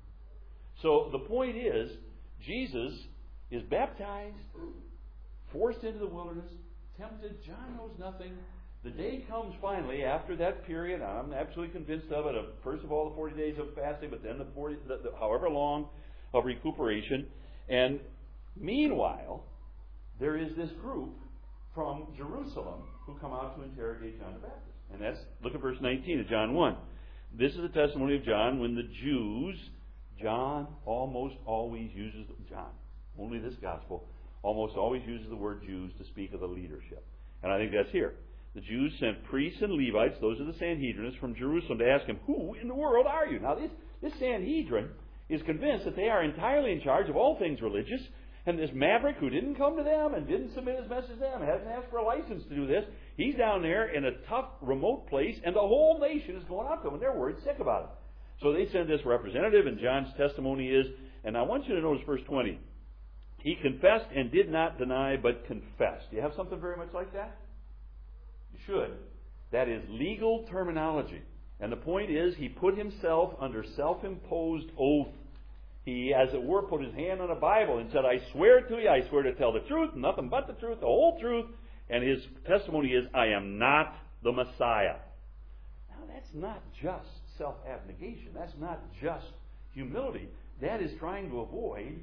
So the point is, Jesus is baptized, forced into the wilderness, tempted. John knows nothing. The day comes finally after that period. I'm absolutely convinced of it. Of first of all, the forty days of fasting, but then the forty, the, the, however long of recuperation. And meanwhile, there is this group from Jerusalem who come out to interrogate John the Baptist. And that's, look at verse nineteen of John one. This is the testimony of John when the Jews, John almost always uses, John, only this gospel, almost always uses the word Jews to speak of the leadership. And I think that's here. The Jews sent priests and Levites, those are the Sanhedrinists, from Jerusalem to ask him, who in the world are you? Now this, this Sanhedrin is convinced that they are entirely in charge of all things religious, and this maverick who didn't come to them and didn't submit his message to them, hasn't asked for a license to do this, he's down there in a tough, remote place, and the whole nation is going out to him, and they're worried sick about it. So they send this representative, and John's testimony is, and I want you to notice verse twenty, he confessed and did not deny, but confessed. Do you have something very much like that? You should. That is legal terminology. And the point is, he put himself under self-imposed oath. He, as it were, put his hand on a Bible and said, I swear to you, I swear to tell the truth, nothing but the truth, the whole truth. And his testimony is, I am not the Messiah. Now, that's not just self-abnegation. That's not just humility. That is trying to avoid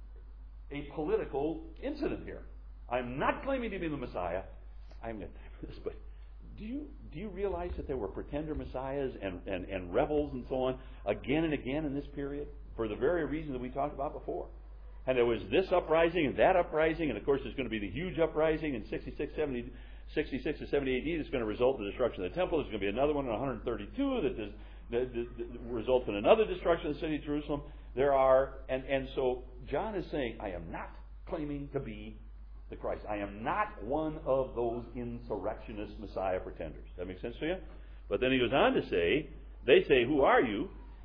a political incident here. I'm not claiming to be the Messiah. I'm going to time this, but do you do you realize that there were pretender messiahs and, and, and rebels and so on again and again in this period for the very reason that we talked about before? And there was this uprising and that uprising, and of course there's going to be the huge uprising in sixty-six, seventy, sixty-six to seventy A D that's going to result in the destruction of the temple. There's going to be another one in one thirty-two that, does, that, that, that results in another destruction of the city of Jerusalem. There are, and, and so John is saying, I am not claiming to be the Christ. I am not one of those insurrectionist Messiah pretenders. That makes sense to you? But then he goes on to say, they say, who are you?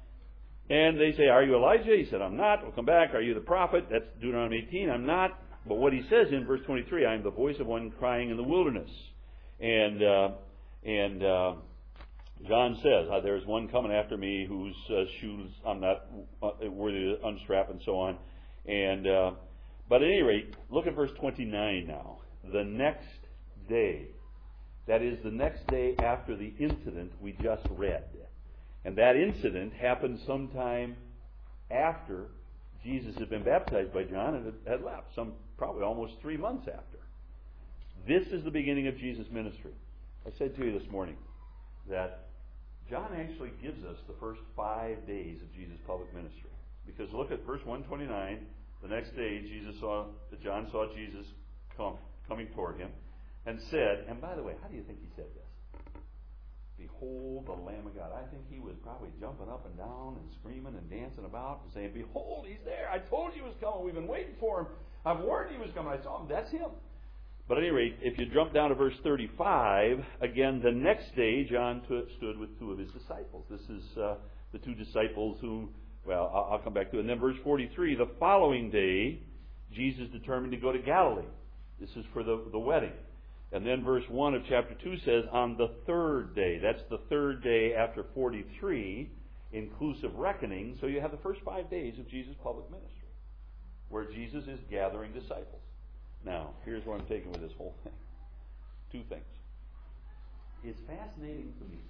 And they say, are you Elijah? He said, I'm not. We'll come back. Are you the prophet? That's Deuteronomy eighteen. I'm not. But what he says in verse twenty-three, I am the voice of one crying in the wilderness. And uh, and uh, John says, uh, there's one coming after me whose uh, shoes I'm not worthy to unstrap and so on. And uh, but at any rate, look at verse twenty-nine now. The next day, that is the next day after the incident we just read. And that incident happened sometime after Jesus had been baptized by John and had left, some probably almost three months after. This is the beginning of Jesus' ministry. I said to you this morning that John actually gives us the first five days of Jesus' public ministry. Because look at verse one twenty-nine. The next day, Jesus saw John saw Jesus come, coming toward him, and said, and by the way, how do you think he said this? Behold the Lamb of God. I think he was probably jumping up and down and screaming and dancing about and saying, behold, he's there. I told you he was coming. We've been waiting for him. I've warned you he was coming. I saw him. That's him. But at any rate, if you jump down to verse thirty-five, again, the next day, John t- stood with two of his disciples. This is uh, the two disciples who, well, I'll, I'll come back to it. And then verse forty-three, the following day, Jesus determined to go to Galilee. This is for the, the wedding. And then verse one of chapter two says, on the third day. That's the third day after forty-three, inclusive reckoning. So you have the first five days of Jesus' public ministry, where Jesus is gathering disciples. Now, here's where I'm taking with this whole thing. Two things. It's fascinating to me.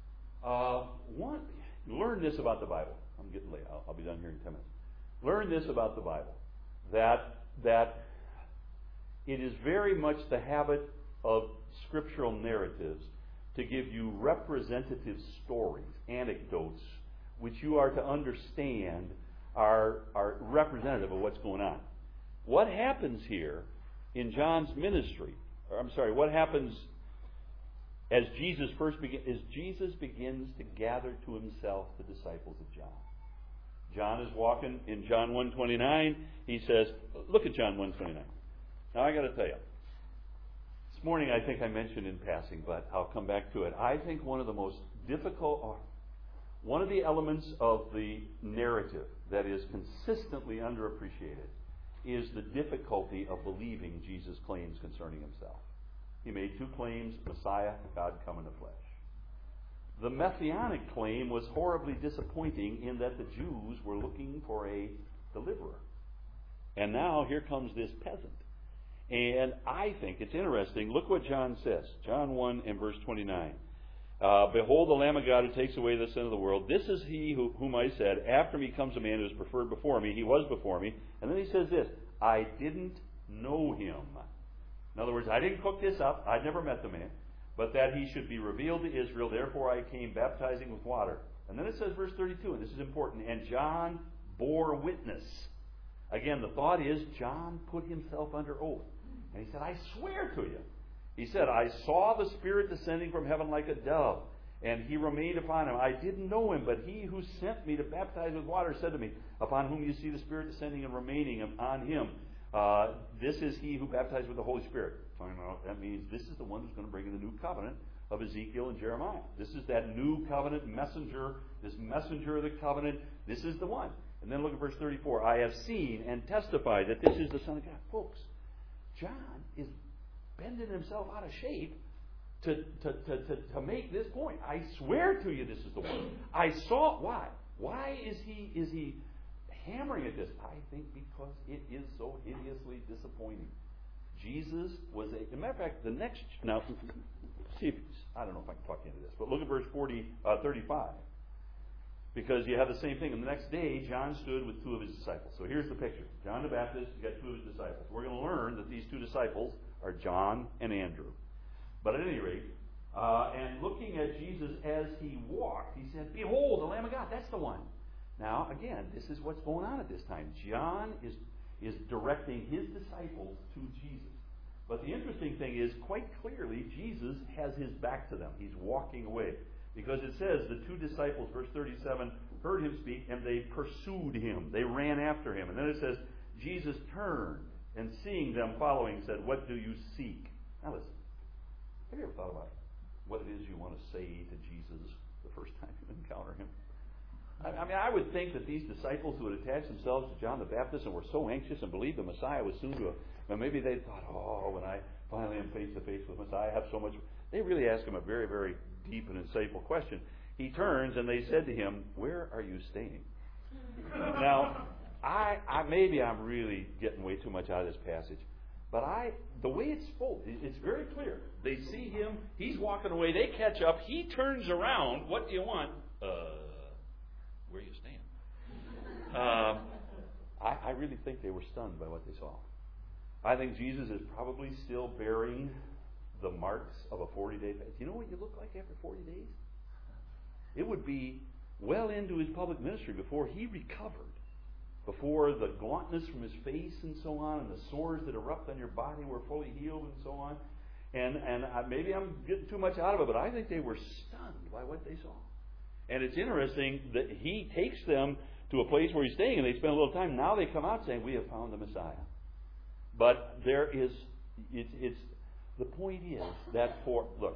Uh, one, learn this about the Bible. I'm getting late. I'll, I'll be done here in ten minutes. Learn this about the Bible. That, that it is very much the habit of scriptural narratives to give you representative stories, anecdotes, which you are to understand are, are representative of what's going on. What happens here in John's ministry, or I'm sorry, what happens as Jesus first begins, is Jesus begins to gather to himself the disciples of John. John is walking in John one twenty-nine. He says, look at John one twenty-nine. Now I got to tell you, this morning I think I mentioned in passing, but I'll come back to it. I think one of the most difficult, or one of the elements of the narrative that is consistently underappreciated is the difficulty of believing Jesus' claims concerning himself. He made two claims: Messiah, God come in the flesh. The messianic claim was horribly disappointing in that the Jews were looking for a deliverer. And now here comes this peasant. And I think it's interesting. Look what John says. John one and verse twenty-nine. Uh, Behold the Lamb of God who takes away the sin of the world. This is he who, whom I said, after me comes a man who is preferred before me. He was before me. And then he says this, I didn't know him. In other words, I didn't cook this up. I'd never met the man. But that he should be revealed to Israel. Therefore I came baptizing with water. And then it says, verse thirty-two, and this is important, and John bore witness. Again, the thought is John put himself under oath. And he said, I swear to you. He said, I saw the Spirit descending from heaven like a dove, and he remained upon him. I didn't know him, but he who sent me to baptize with water said to me, upon whom you see the Spirit descending and remaining on him, uh, this is he who baptized with the Holy Spirit. That means this is the one who's going to bring in the new covenant of Ezekiel and Jeremiah. This is that new covenant messenger, this messenger of the covenant. This is the one. And then look at verse thirty-four. I have seen and testified that this is the Son of God. Folks, John is bending himself out of shape to, to, to, to, to make this point. I swear to you this is the one. I saw, why? Why is he, is he hammering at this? I think because it is so hideously disappointing. Jesus was a, as a matter of fact, the next, now, see if, I don't know if I can talk you into this, but look at verse forty, uh, thirty-five. Because you have the same thing. And the next day, John stood with two of his disciples. So here's the picture. John the Baptist, you got two of his disciples. We're going to learn that these two disciples are John and Andrew. But at any rate, uh, and looking at Jesus as he walked, he said, "Behold, the Lamb of God." That's the one. Now, again, this is what's going on at this time. John is, is directing his disciples to Jesus. But the interesting thing is, quite clearly, Jesus has his back to them. He's walking away. Because it says, the two disciples, verse thirty-seven, heard him speak, and they pursued him. They ran after him. And then it says, Jesus turned, and seeing them following, said, "What do you seek?" Now listen, have you ever thought about what it is you want to say to Jesus the first time you encounter him? I, I mean, I would think that these disciples who had attached themselves to John the Baptist and were so anxious and believed the Messiah was soon to, well, maybe they thought, oh, when I finally am face to face with Messiah, I have so much. They really asked him a very, very deep and insightful question. He turns and they said to him, "Where are you staying?" Now, I, I maybe I'm really getting way too much out of this passage, but I the way it's spoke, it's very clear. They see him, he's walking away, they catch up, he turns around. "What do you want?" Uh, where are you staying? Um, I, I really think they were stunned by what they saw. I think Jesus is probably still bearing the marks of a forty-day fast. You know what you look like after forty days? It would be well into his public ministry before he recovered, before the gauntness from his face and so on, and the sores that erupt on your body were fully healed and so on. And and I, maybe I'm getting too much out of it, but I think they were stunned by what they saw. And it's interesting that he takes them to a place where he's staying, and they spend a little time. Now they come out saying, "We have found the Messiah." But there is, it's, it's the point is that for, look,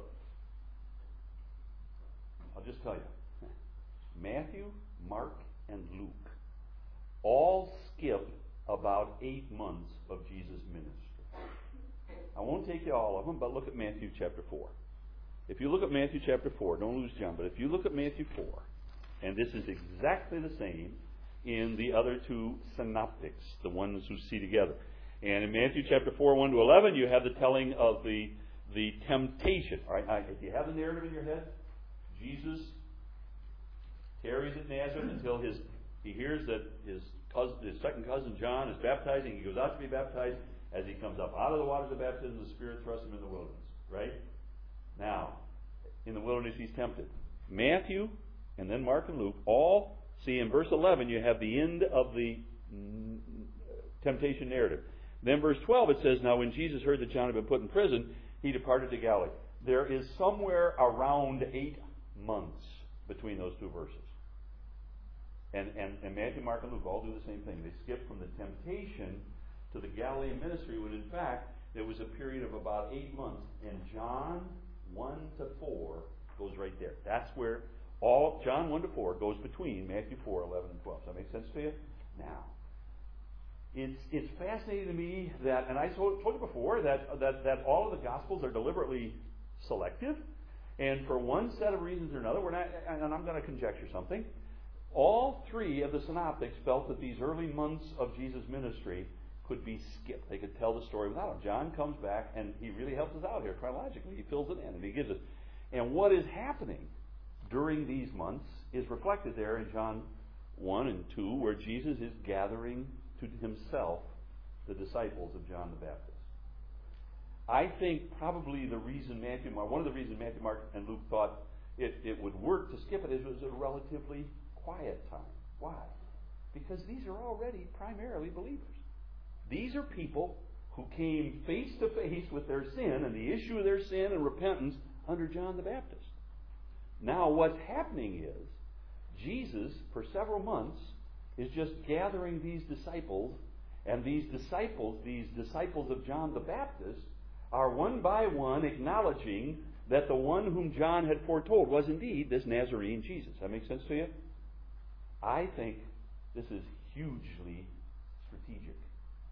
I'll just tell you, Matthew, Mark, and Luke all skip about eight months of Jesus' ministry. I won't take you all of them, but look at Matthew chapter four. If you look at Matthew chapter four, don't lose John, but if you look at Matthew four, and this is exactly the same in the other two synoptics, the ones who see together. And in Matthew chapter four, one to eleven, you have the telling of the, the temptation. All right, now, if you have the narrative in your head, Jesus tarries at Nazareth until his he hears that his cousin, his second cousin John is baptizing. He goes out to be baptized. As he comes up out of the waters of baptism, the Spirit thrusts him in the wilderness. Right? Now, in the wilderness, he's tempted. Matthew, and then Mark and Luke, all see in verse eleven, you have the end of the temptation narrative. Then verse twelve, it says, "Now when Jesus heard that John had been put in prison, he departed to Galilee." There is somewhere around eight months between those two verses. And, and, and Matthew, Mark, and Luke all do the same thing. They skip from the temptation to the Galilean ministry, when in fact there was a period of about eight months. And John one to four goes right there. That's where all John one to four goes between Matthew four, eleven, and twelve. Does that make sense to you? Now, It's it's fascinating to me that, and I told, told you before, that, that, that all of the Gospels are deliberately selective. And for one set of reasons or another, we're not, and I'm going to conjecture something, all three of the synoptics felt that these early months of Jesus' ministry could be skipped. They could tell the story without him. John comes back, and he really helps us out here chronologically. He fills it in, and he gives us. And what is happening during these months is reflected there in John one and two, where Jesus is gathering to himself the disciples of John the Baptist. I think probably the reason Matthew, one of the reasons Matthew, Mark, and Luke thought it, it would work to skip it is it was a relatively quiet time. Why? Because these are already primarily believers. These are people who came face to face with their sin and the issue of their sin and repentance under John the Baptist. Now what's happening is Jesus, for several months, is just gathering these disciples, and these disciples, these disciples of John the Baptist, are one by one acknowledging that the one whom John had foretold was indeed this Nazarene Jesus. That makes sense to you? I think this is hugely strategic,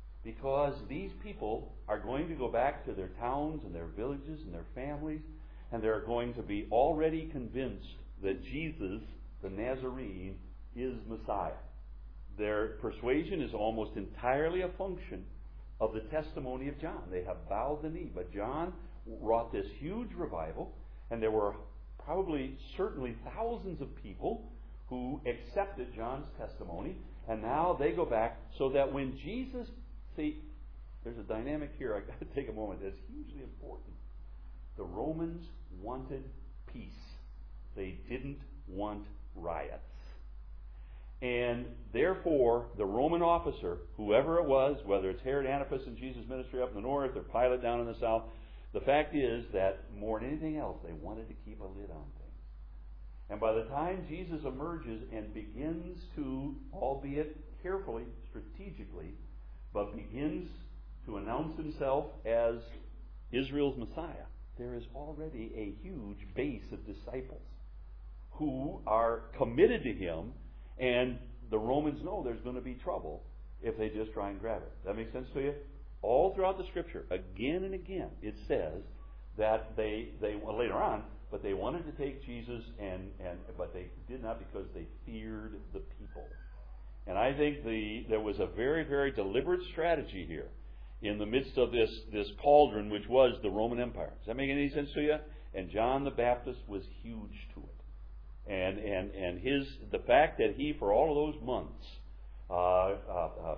because these people are going to go back to their towns and their villages and their families, and they're going to be already convinced that Jesus, the Nazarene, is Messiah. Their persuasion is almost entirely a function of the testimony of John. They have bowed the knee. But John wrought this huge revival, and there were probably, certainly thousands of people who accepted John's testimony, and now they go back so that when Jesus, see, there's a dynamic here. I've got to take a moment. That's hugely important. The Romans wanted peace. They didn't want riots. And therefore, the Roman officer, whoever it was, whether it's Herod Antipas in Jesus' ministry up in the north or Pilate down in the south, the fact is that more than anything else, they wanted to keep a lid on things. And by the time Jesus emerges and begins to, albeit carefully, strategically, but begins to announce himself as Israel's Messiah, there is already a huge base of disciples who are committed to him. And the Romans know there's going to be trouble if they just try and grab it. That makes sense to you? All throughout the Scripture, again and again, it says that they, they well, later on, but they wanted to take Jesus, and, and but they did not because they feared the people. And I think the there was a very, very deliberate strategy here in the midst of this, this cauldron, which was the Roman Empire. Does that make any sense to you? And John the Baptist was huge to it. And and and his the fact that he for all of those months uh, uh, uh,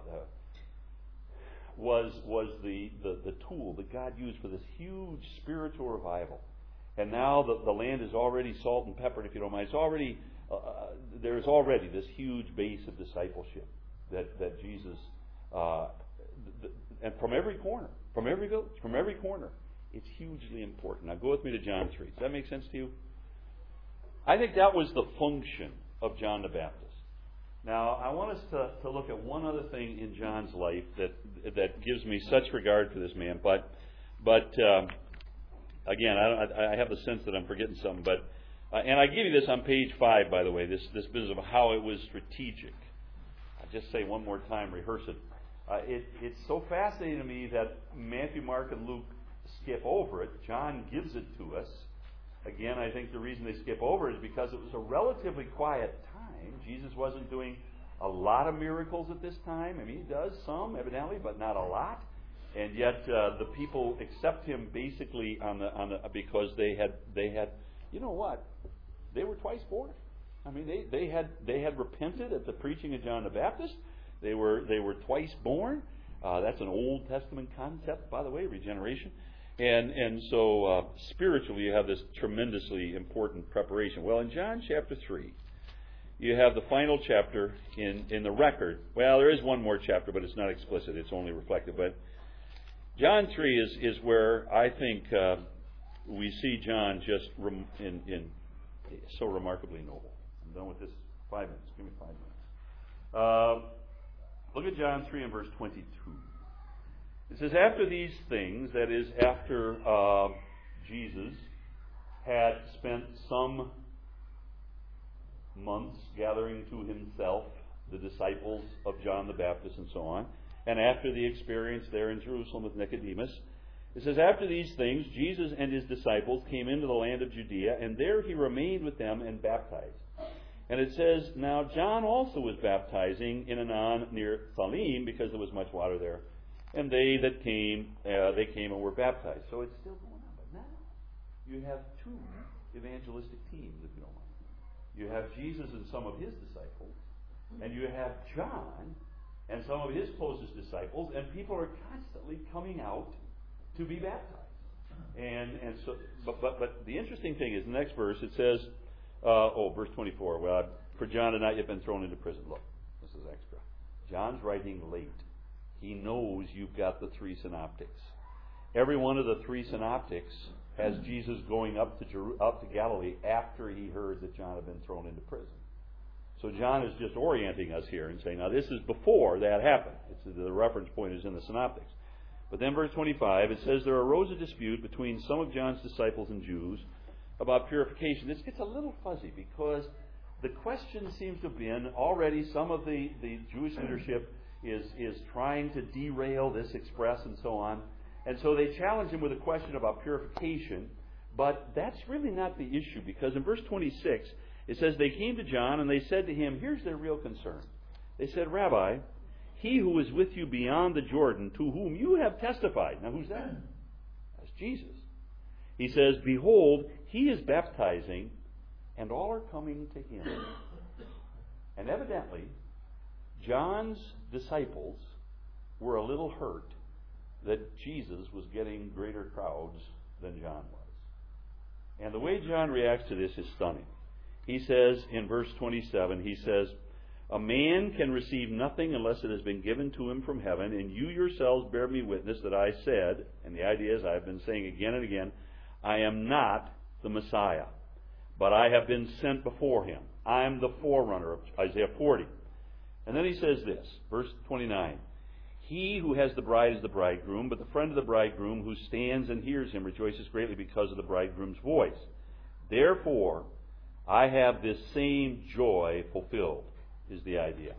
was was the, the, the tool that God used for this huge spiritual revival, and now the, the land is already salt and peppered. If you don't mind, it's already uh, there is already this huge base of discipleship that that Jesus uh, th- and from every corner, from every village, from every corner, it's hugely important. Now go with me to John three. Does that make sense to you? I think that was the function of John the Baptist. Now, I want us to, to look at one other thing in John's life that that gives me such regard for this man. But, but um, again, I, I have the sense that I'm forgetting something. But uh, and I give you this on page five, by the way. This this business of how it was strategic. I just say one more time, rehearse it. Uh, it. It's so fascinating to me that Matthew, Mark, and Luke skip over it. John gives it to us. Again, I think the reason they skip over it is because it was a relatively quiet time. Jesus wasn't doing a lot of miracles at this time. I mean, he does some, evidently, but not a lot. And yet, uh, the people accept him basically on the on the because they had they had, you know what? They were twice born. I mean, they, they had they had repented at the preaching of John the Baptist. They were they were twice born. Uh, that's an Old Testament concept, by the way, regeneration. And and so uh, spiritually you have this tremendously important preparation. Well, in John chapter three, you have the final chapter in, in the record. Well, there is one more chapter, but it's not explicit. It's only reflective. But John three is, is where I think uh, we see John just rem- in, in so remarkably noble. I'm done with this. Five minutes. Give me five minutes. Uh, look at John three and verse twenty-two. It says, after these things, that is, after uh, Jesus had spent some months gathering to himself the disciples of John the Baptist and so on, and after the experience there in Jerusalem with Nicodemus, it says, after these things, Jesus and his disciples came into the land of Judea, and there he remained with them and baptized. And it says, now John also was baptizing in Aenon near Salim, because there was much water there. And they that came, uh, they came and were baptized. So it's still going on. But now you have two evangelistic teams, if you don't mind. You have Jesus and some of his disciples, and you have John and some of his closest disciples, and people are constantly coming out to be baptized. And and so, but but but the interesting thing is the next verse. It says, uh, oh, verse twenty-four. Well, for John had not yet been thrown into prison. Look, this is extra. John's writing late. He knows you've got the three synoptics. Every one of the three synoptics has Jesus going up to Jeru- up to Galilee after he heard that John had been thrown into prison. So John is just orienting us here and saying, now this is before that happened. It's, the reference point is in the synoptics. But then verse twenty-five, it says, there arose a dispute between some of John's disciples and Jews about purification. This gets a little fuzzy because the question seems to have been already some of the, the Jewish leadership is is trying to derail this express and so on. And so they challenge him with a question about purification. But that's really not the issue, because in verse twenty-six, it says, they came to John and they said to him, here's their real concern. They said, Rabbi, he who is with you beyond the Jordan, to whom you have testified. Now who's that? That's Jesus. He says, behold, he is baptizing, and all are coming to him. And evidently, John's disciples were a little hurt that Jesus was getting greater crowds than John was. And the way John reacts to this is stunning. He says in verse twenty-seven, he says, a man can receive nothing unless it has been given to him from heaven, and you yourselves bear me witness that I said, and the idea is I've been saying again and again, I am not the Messiah, but I have been sent before him. I am the forerunner of Isaiah forty. And then he says this, verse twenty-nine, he who has the bride is the bridegroom, but the friend of the bridegroom who stands and hears him rejoices greatly because of the bridegroom's voice. Therefore, I have this same joy fulfilled, is the idea.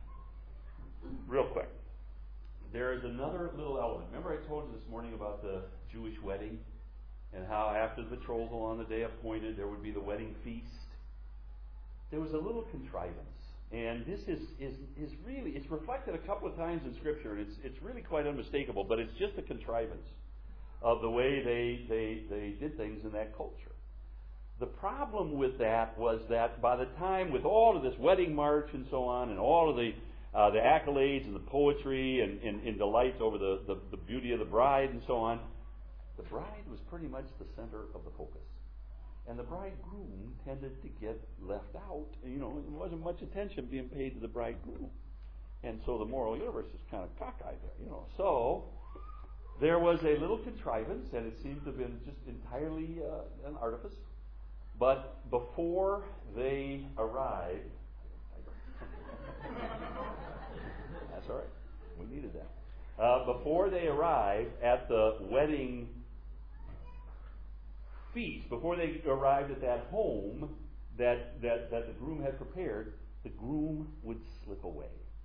Real quick. There is another little element. Remember I told you this morning about the Jewish wedding? And how after the betrothal on the day appointed, there would be the wedding feast? There was a little contrivance. And this is, is, is really, it's reflected a couple of times in Scripture, and it's, it's really quite unmistakable, but it's just a contrivance of the way they, they, they did things in that culture. The problem with that was that by the time, with all of this wedding march and so on, and all of the uh, the accolades and the poetry and, and, and delights over the, the, the beauty of the bride and so on, the bride was pretty much the center of the focus. And the bridegroom tended to get left out. You know, there wasn't much attention being paid to the bridegroom. And so the moral universe is kind of cockeyed there, you know. So there was a little contrivance, and it seemed to have been just entirely uh, an artifice. But before they arrived, that's all right, we needed that. Uh, before they arrived at the wedding feast, before they arrived at that home that, that, that the groom had prepared, the groom would slip away.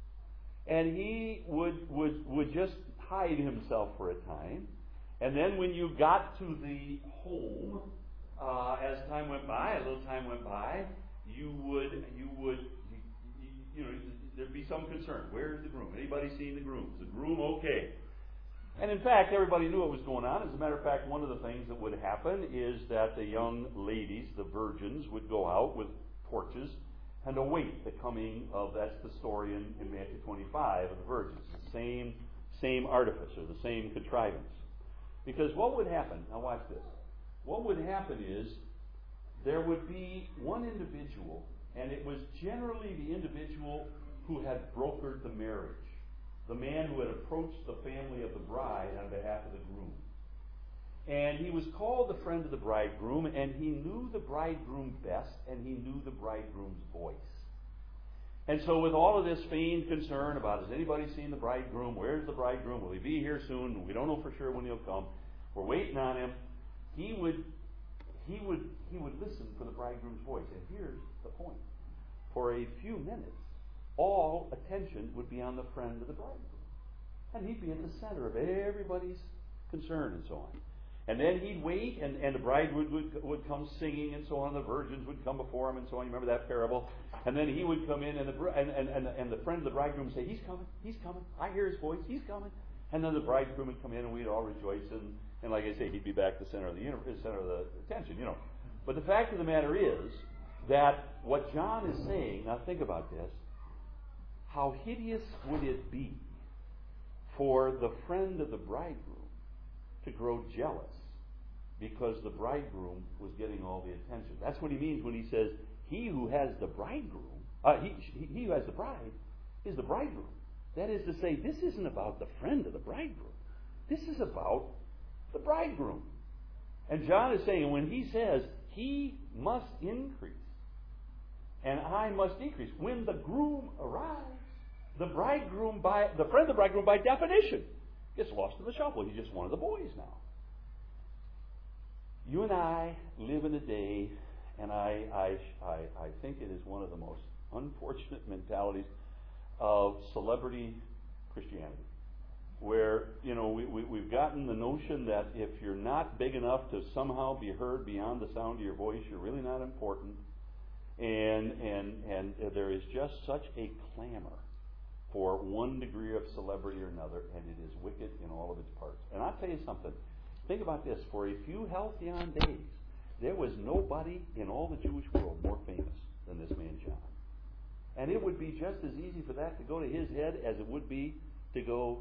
And he would, would, would just hide himself for a time. And then when you got to the home, Uh, as time went by, a little time went by, you would, you would, you, you, you know, there'd be some concern. Where's the groom? Anybody seen the groom? Is the groom okay? And in fact, everybody knew what was going on. As a matter of fact, one of the things that would happen is that the young ladies, the virgins, would go out with torches and await the coming of, that's the story in, in Matthew twenty-five of the virgins. The same, same artifice or the same contrivance. Because what would happen, now watch this. What would happen is there would be one individual, and it was generally the individual who had brokered the marriage, the man who had approached the family of the bride on behalf of the groom. And he was called the friend of the bridegroom, and he knew the bridegroom best, and he knew the bridegroom's voice. And so with all of this feigned concern about, has anybody seen the bridegroom? Where's the bridegroom? Will he be here soon? We don't know for sure when he'll come. We're waiting on him. He would, he would, he would listen for the bridegroom's voice. And here's the point. For a few minutes, all attention would be on the friend of the bridegroom. And he'd be at the center of everybody's concern and so on. And then he'd wait, and, and the bride would, would, would come singing and so on. The virgins would come before him and so on. You remember that parable? And then he would come in, and the, and, and, and, and the friend of the bridegroom would say, he's coming, he's coming. I hear his voice, he's coming. And then the bridegroom would come in, and we'd all rejoice. And, and like I say, he'd be back the center of the universe, center of the attention, you know. But the fact of the matter is that what John is saying, now think about this, how hideous would it be for the friend of the bridegroom to grow jealous because the bridegroom was getting all the attention? That's what he means when he says, he who has the bridegroom, uh, he, he who has the bride is the bridegroom. That is to say, this isn't about the friend of the bridegroom. This is about the bridegroom. And John is saying, when he says, he must increase and I must decrease, when the groom arrives, the bridegroom, by the friend of the bridegroom, by definition, gets lost in the shuffle. He's just one of the boys now. You and I live in a day, and I, I, I, I think it is one of the most unfortunate mentalities of celebrity Christianity. where, you know, we, we, we've gotten the notion that if you're not big enough to somehow be heard beyond the sound of your voice, you're really not important. And, and, and there is just such a clamor for one degree of celebrity or another, and it is wicked in all of its parts. And I'll tell you something. Think about this. For a few halcyon days, there was nobody in all the Jewish world more famous than this man John. And it would be just as easy for that to go to his head as it would be to go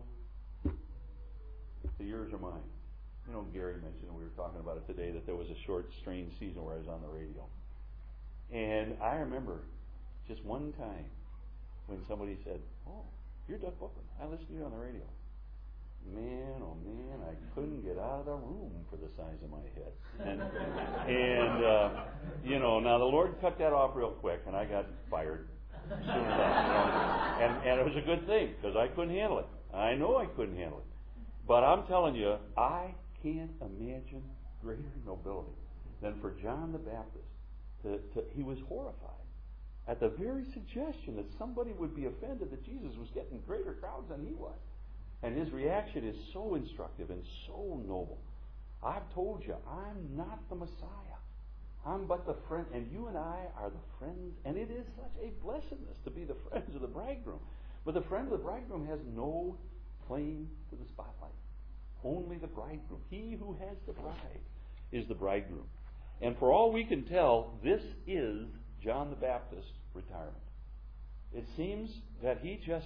to yours or mine. You know, Gary mentioned, and we were talking about it today, that there was a short, strange season where I was on the radio. And I remember just one time when somebody said, "Oh, you're Doug Bookman. I listened to you on the radio." Man, oh man, I couldn't get out of the room for the size of my head. And, and uh, you know, now the Lord cut that off real quick, and I got fired soon enough. You know? and, and it was a good thing, because I couldn't handle it. I know I couldn't handle it. But I'm telling you, I can't imagine greater nobility than for John the Baptist. To, to, he was horrified at the very suggestion that somebody would be offended that Jesus was getting greater crowds than he was. And his reaction is so instructive and so noble. I've told you, I'm not the Messiah. I'm but the friend, and you and I are the friends, and it is such a blessedness to be the friends of the bridegroom. But the friend of the bridegroom has no claim to the spotlight. Only the bridegroom. He who has the bride is the bridegroom. And for all we can tell, this is John the Baptist's retirement. It seems that he just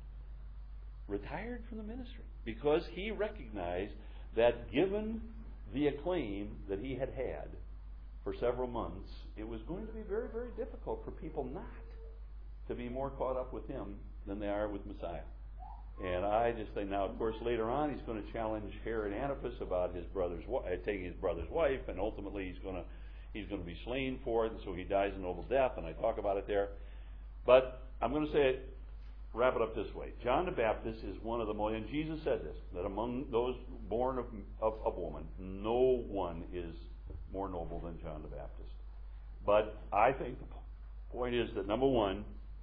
retired from the ministry because he recognized that given the acclaim that he had had for several months, it was going to be very, very difficult for people not to be more caught up with him than they are with Messiah. And I just think now, of course, later on he's going to challenge Herod Antipas about his brother's taking his brother's wife, and ultimately he's going to he's going to be slain for it, and so he dies a noble death. And I talk about it there. But I'm going to say it, wrap it up this way: John the Baptist is one of the most, and Jesus said this, that among those born of of a woman, no one is more noble than John the Baptist. But I think the point is that number one,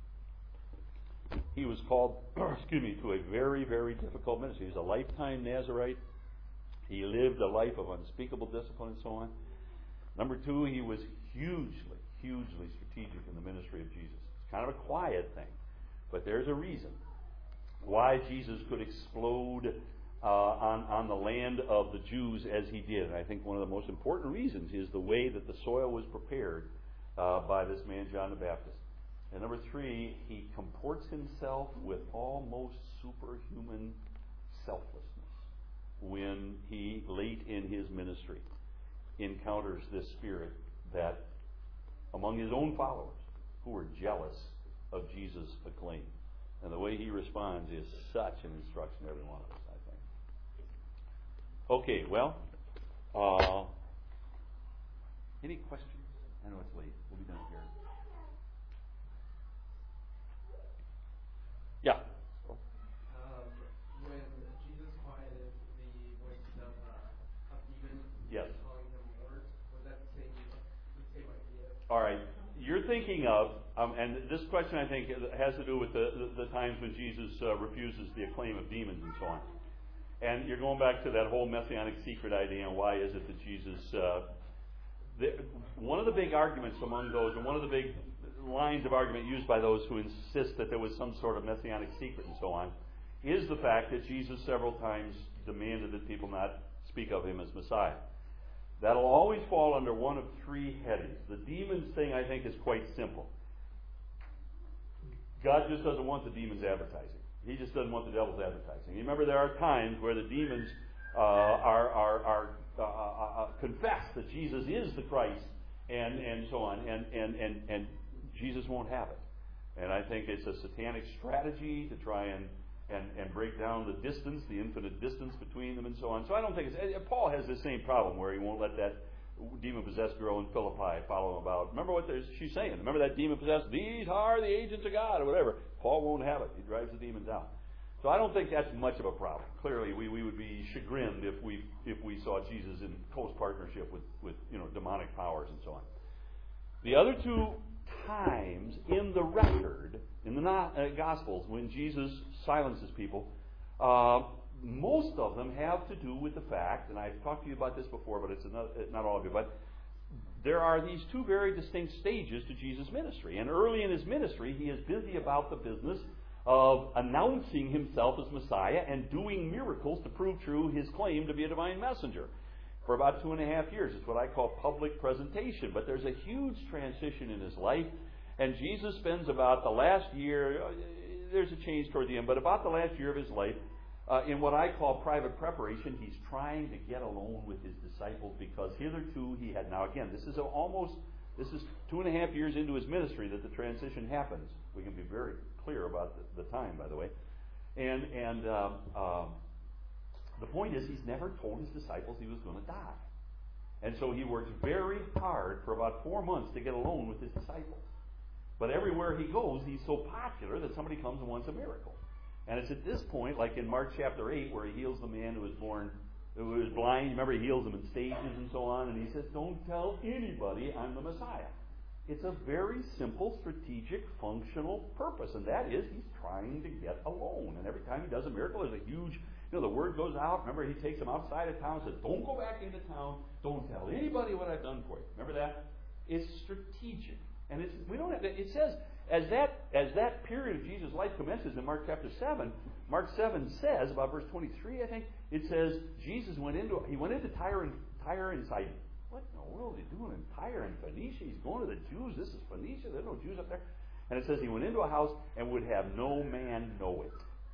he was called, excuse me, to a very, very difficult ministry. He's a lifetime Nazarite. He lived a life of unspeakable discipline and so on. Number two, he was hugely, hugely strategic in the ministry of Jesus. It's kind of a quiet thing, but there's a reason why Jesus could explode uh, on, on the land of the Jews as he did. And I think one of the most important reasons is the way that the soil was prepared uh, by this man, John the Baptist. And number three, he comports himself with almost superhuman selflessness when he, late in his ministry, encounters this spirit that among his own followers who were jealous of Jesus' acclaim. And the way he responds is such an instruction to every one of us, I think. Okay, well, uh, any questions? I know it's late. We'll be done here. Yeah. Um, when Jesus quieted the voices of, uh, of demons, Yes. calling them Lord, was that the same, the same idea? All right. You're thinking of, um, and this question I think has to do with the, the, the times when Jesus uh, refuses the acclaim of demons and so on. And you're going back to that whole messianic secret idea, and why is it that Jesus... Uh, the, one of the big arguments among those, and one of the big lines of argument used by those who insist that there was some sort of messianic secret and so on, is the fact that Jesus several times demanded that people not speak of him as Messiah. That'll always fall under one of three headings. The demons thing, I think, is quite simple. God just doesn't want the demons advertising. He just doesn't want the devil's advertising. You remember, there are times where the demons uh, are, are, are uh, uh, uh, confess that Jesus is the Christ, and, and so on, and, and, and, and Jesus won't have it. And I think it's a satanic strategy to try and, and, and break down the distance, the infinite distance between them and so on. So I don't think it's... Paul has the same problem where he won't let that demon-possessed girl in Philippi follow him about. Remember what she's saying? Remember that demon-possessed, these are the agents of God, or whatever. Paul won't have it. He drives the demons out. So I don't think that's much of a problem. Clearly, we, we would be chagrined if we if we saw Jesus in close partnership with, with you know demonic powers and so on. The other two times in the record, in the uh, Gospels, when Jesus silences people, uh, most of them have to do with the fact, and I've talked to you about this before, but it's another, not all of you, but there are these two very distinct stages to Jesus' ministry. And early in his ministry, he is busy about the business of announcing himself as Messiah and doing miracles to prove true his claim to be a divine messenger. For about two and a half years. It's what I call public presentation. But there's a huge transition in his life, and Jesus spends about the last year, there's a change toward the end, but about the last year of his life, uh, in what I call private preparation. He's trying to get alone with his disciples because hitherto he had, now again, this is a almost, this is two and a half years into his ministry that the transition happens. We can be very clear about the, the time, by the way. And, and um, um, the point is, he's never told his disciples he was going to die. And so he works very hard for about four months to get alone with his disciples. But everywhere he goes, he's so popular that somebody comes and wants a miracle. And it's at this point, like in Mark chapter eight, where he heals the man who was born, who was blind. Remember, he heals him in stages and so on. And he says, don't tell anybody I'm the Messiah. It's a very simple, strategic, functional purpose. And that is, he's trying to get alone. And every time he does a miracle, there's a huge, you know, the word goes out. Remember, he takes them outside of town and says, don't go back into town. Don't tell anybody what I've done for you. Remember that? It's strategic. And it's, we don't have to, it says, as that, as that period of Jesus' life commences in Mark chapter seven, Mark seven says, about verse twenty-three, I think, it says, Jesus went into, he went into Tyre and, Tyre and Sidon. What in the world is he doing in Tyre and Phoenicia? He's going to the Jews. This is Phoenicia. There are no Jews up there. And it says he went into a house and would have no man know it.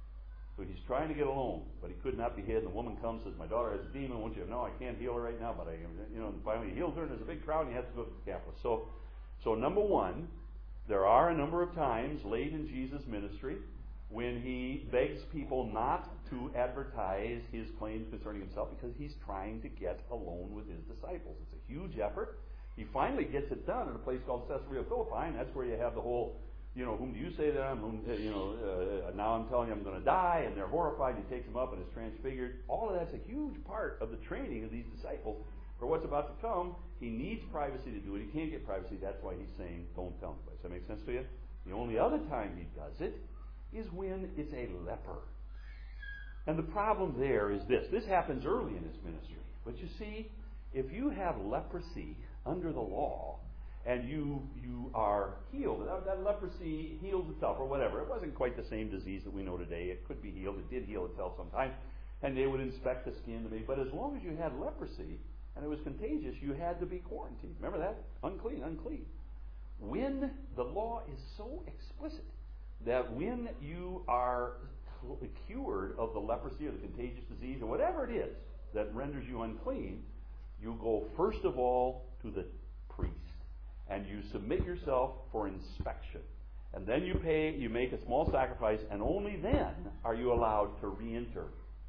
So he's trying to get alone, but he could not be hid. And the woman comes and says, my daughter has a demon. I want you to know I can't heal her right now, but I, you know, and finally he heals her, and there's a big crowd, and he has to go to the Decapolis. So, so number one, there are a number of times late in Jesus' ministry when he begs people not to advertise his claims concerning himself because he's trying to get alone with his disciples. It's a huge effort. He finally gets it done in a place called Caesarea Philippi, and that's where you have the whole, you know, whom do you say that I'm? Whom, uh, you know, uh, now I'm telling you I'm going to die, and they're horrified. He takes them up and is transfigured. All of that's a huge part of the training of these disciples for what's about to come. He needs privacy to do it. He can't get privacy. That's why he's saying, don't tell anybody. Does that make sense to you? The only other time he does it is when it's a leper. And the problem there is this. This happens early in his ministry. But you see, if you have leprosy under the law and you you are healed, that, that leprosy heals itself or whatever. It wasn't quite the same disease that we know today. It could be healed. It did heal itself sometimes. And they would inspect the skin to me. But as long as you had leprosy and it was contagious, you had to be quarantined. Remember that? Unclean, unclean. When the law is so explicit that when you are cured of the leprosy or the contagious disease or whatever it is that renders you unclean, you go first of all to the priest and you submit yourself for inspection. And then you pay, you make a small sacrifice, and only then are you allowed to re-enter,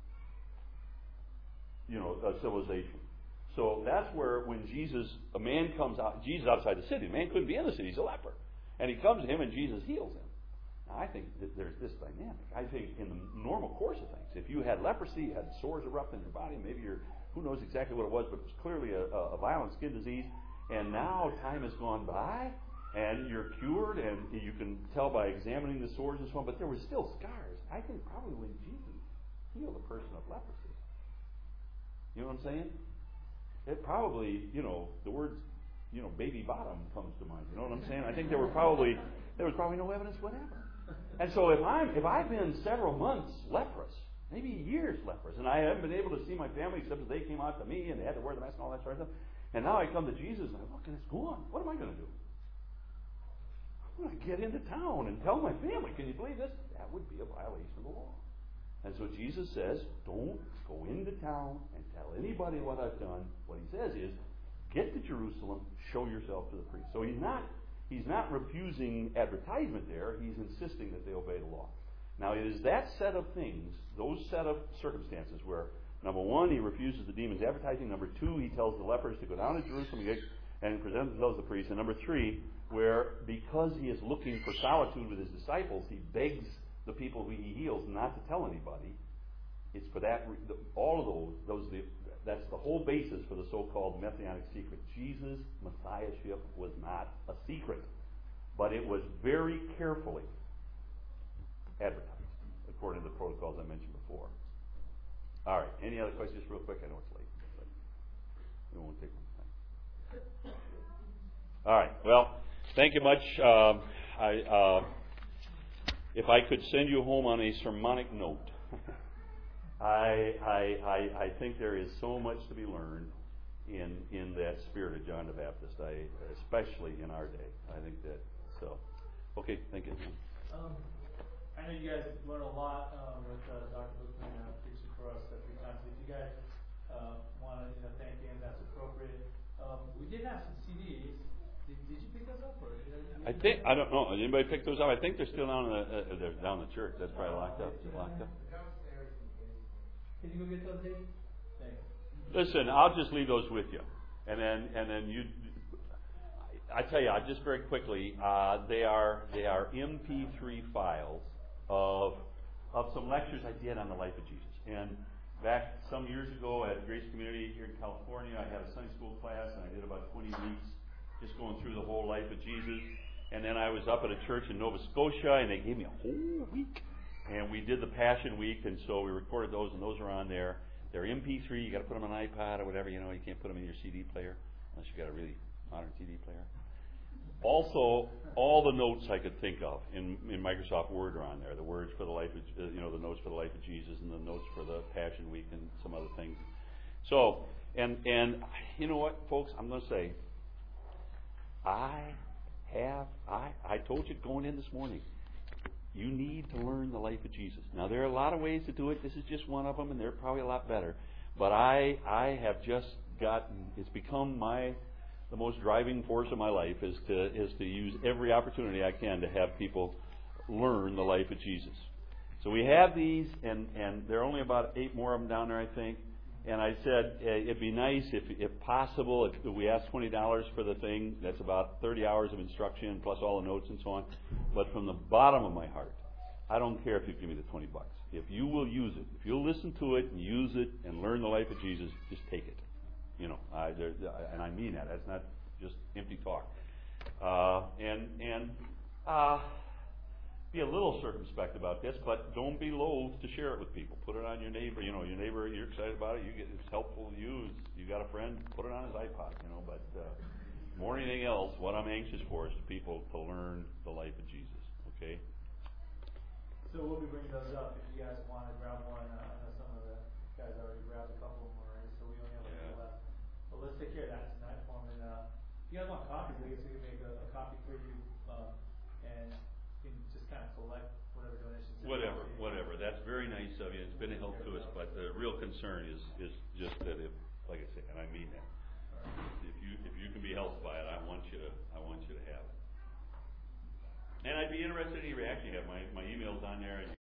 you know, a civilization. So that's where when Jesus, a man comes out, Jesus outside the city, the man couldn't be in the city, he's a leper. And he comes to him and Jesus heals him. Now, I think that there's this dynamic. I think in the normal course of things, if you had leprosy, you had sores erupt in your body, maybe you're, who knows exactly what it was, but it was clearly a, a violent skin disease, and now time has gone by, and you're cured, and you can tell by examining the sores and so on, but there were still scars. I think probably when Jesus healed a person of leprosy, you know what I'm saying? It probably, you know, the words, you know, baby bottom comes to mind. You know what I'm saying? I think there were probably, there was probably no evidence whatever. And so if I'm, if I've been several months leprous, maybe years leprous, and I haven't been able to see my family except as they came out to me and they had to wear the mask and all that sort of stuff, and now I come to Jesus and I look and it's gone. What am I going to do? I'm going to get into town and tell my family. Can you believe this? That would be a violation of the law. And so Jesus says, don't go into town and tell anybody what I've done. What he says is, get to Jerusalem, show yourself to the priest. So he's not he's not refusing advertisement there. He's insisting that they obey the law. Now it is that set of things, those set of circumstances where, number one, he refuses the demon's advertising. Number two, he tells the lepers to go down to Jerusalem and present themselves to the priest. And number three, where because he is looking for solitude with his disciples, he begs the people who he heals not to tell anybody. It's for that, all of those, those the, that's the whole basis for the so-called messianic secret. Jesus' messiahship was not a secret, but it was very carefully advertised, according to the protocols I mentioned before. All right. Any other questions, just real quick? I know it's late, but we won't take much time. All right. Well, thank you much. Um, I, uh, if I could send you home on a sermonic note, I, I, I, I think there is so much to be learned in in that spirit of John the Baptist. I, especially in our day. I think that. So, okay. Thank you. Um, I know you guys learn a lot um, with uh, Doctor Bookman uh, preaching for us a few times. If you guys uh, want to, you know, thank him, that's appropriate. Um, we did have some C Ds. Did, did you pick those up, or did I, I think I don't know. Did anybody pick those up? I think they're still down in the uh, they're down in the church. That's probably locked up. Is it locked up? Can you go get those, Dave? Thanks. Listen, I'll just leave those with you, and then and then you. I tell you, I just very quickly. Uh, they are they are M P three files of of some lectures I did on the life of Jesus. And back some years ago at Grace Community here in California, I had a Sunday school class, and I did about twenty weeks just going through the whole life of Jesus. And then I was up at a church in Nova Scotia, and they gave me a whole week. And we did the Passion Week, and so we recorded those, and those are on there. They're M P three. You got to put them on an iPod or whatever. You know, you can't put them in your C D player unless you got a really modern C D player. Also, all the notes I could think of in, in Microsoft Word are on there. The words for the life of, uh, you know, the notes for the life of Jesus, and the notes for the Passion Week, and some other things. So, and and you know what, folks, I'm going to say, I have I I told you going in this morning. You need to learn the life of Jesus. Now, there are a lot of ways to do it. This is just one of them, and they're probably a lot better. But I, I have just gotten. It's become my the most driving force of my life is to is to use every opportunity I can to have people learn the life of Jesus. So we have these, and and there are only about eight more of them down there, I think. And I said uh, it'd be nice if, if possible, if we ask twenty dollars for the thing. That's about thirty hours of instruction plus all the notes and so on. But from the bottom of my heart, I don't care if you give me the twenty bucks. If you will use it, if you'll listen to it and use it and learn the life of Jesus, just take it. You know, I, there, and I mean that. That's not just empty talk. Uh, and and uh, be a little circumspect about this, but don't be loath to share it with people. Put it on your neighbor. You know, your neighbor, you're excited about it. You get it's helpful to you. It's, you got a friend, put it on his iPod. You know, but uh, more than anything else, what I'm anxious for is people to learn the life of Jesus. Okay. So we'll be bringing those up if you guys want to grab one. Uh, I know some of the guys already grabbed a couple of them already, so we only have a few left. But let's take care of that tonight for them. And uh, if you guys want copies, I guess we can make a, a copy for you, uh, and you can just kind of select whatever donations. Whatever, whatever. That's very nice of you. It's been a help to us, but the real concern is is just that if, like I say, and I mean that, if you if you can be helped by it, I want you to I want you to have it. And I'd be interested in your reaction. You have my my emails on there. And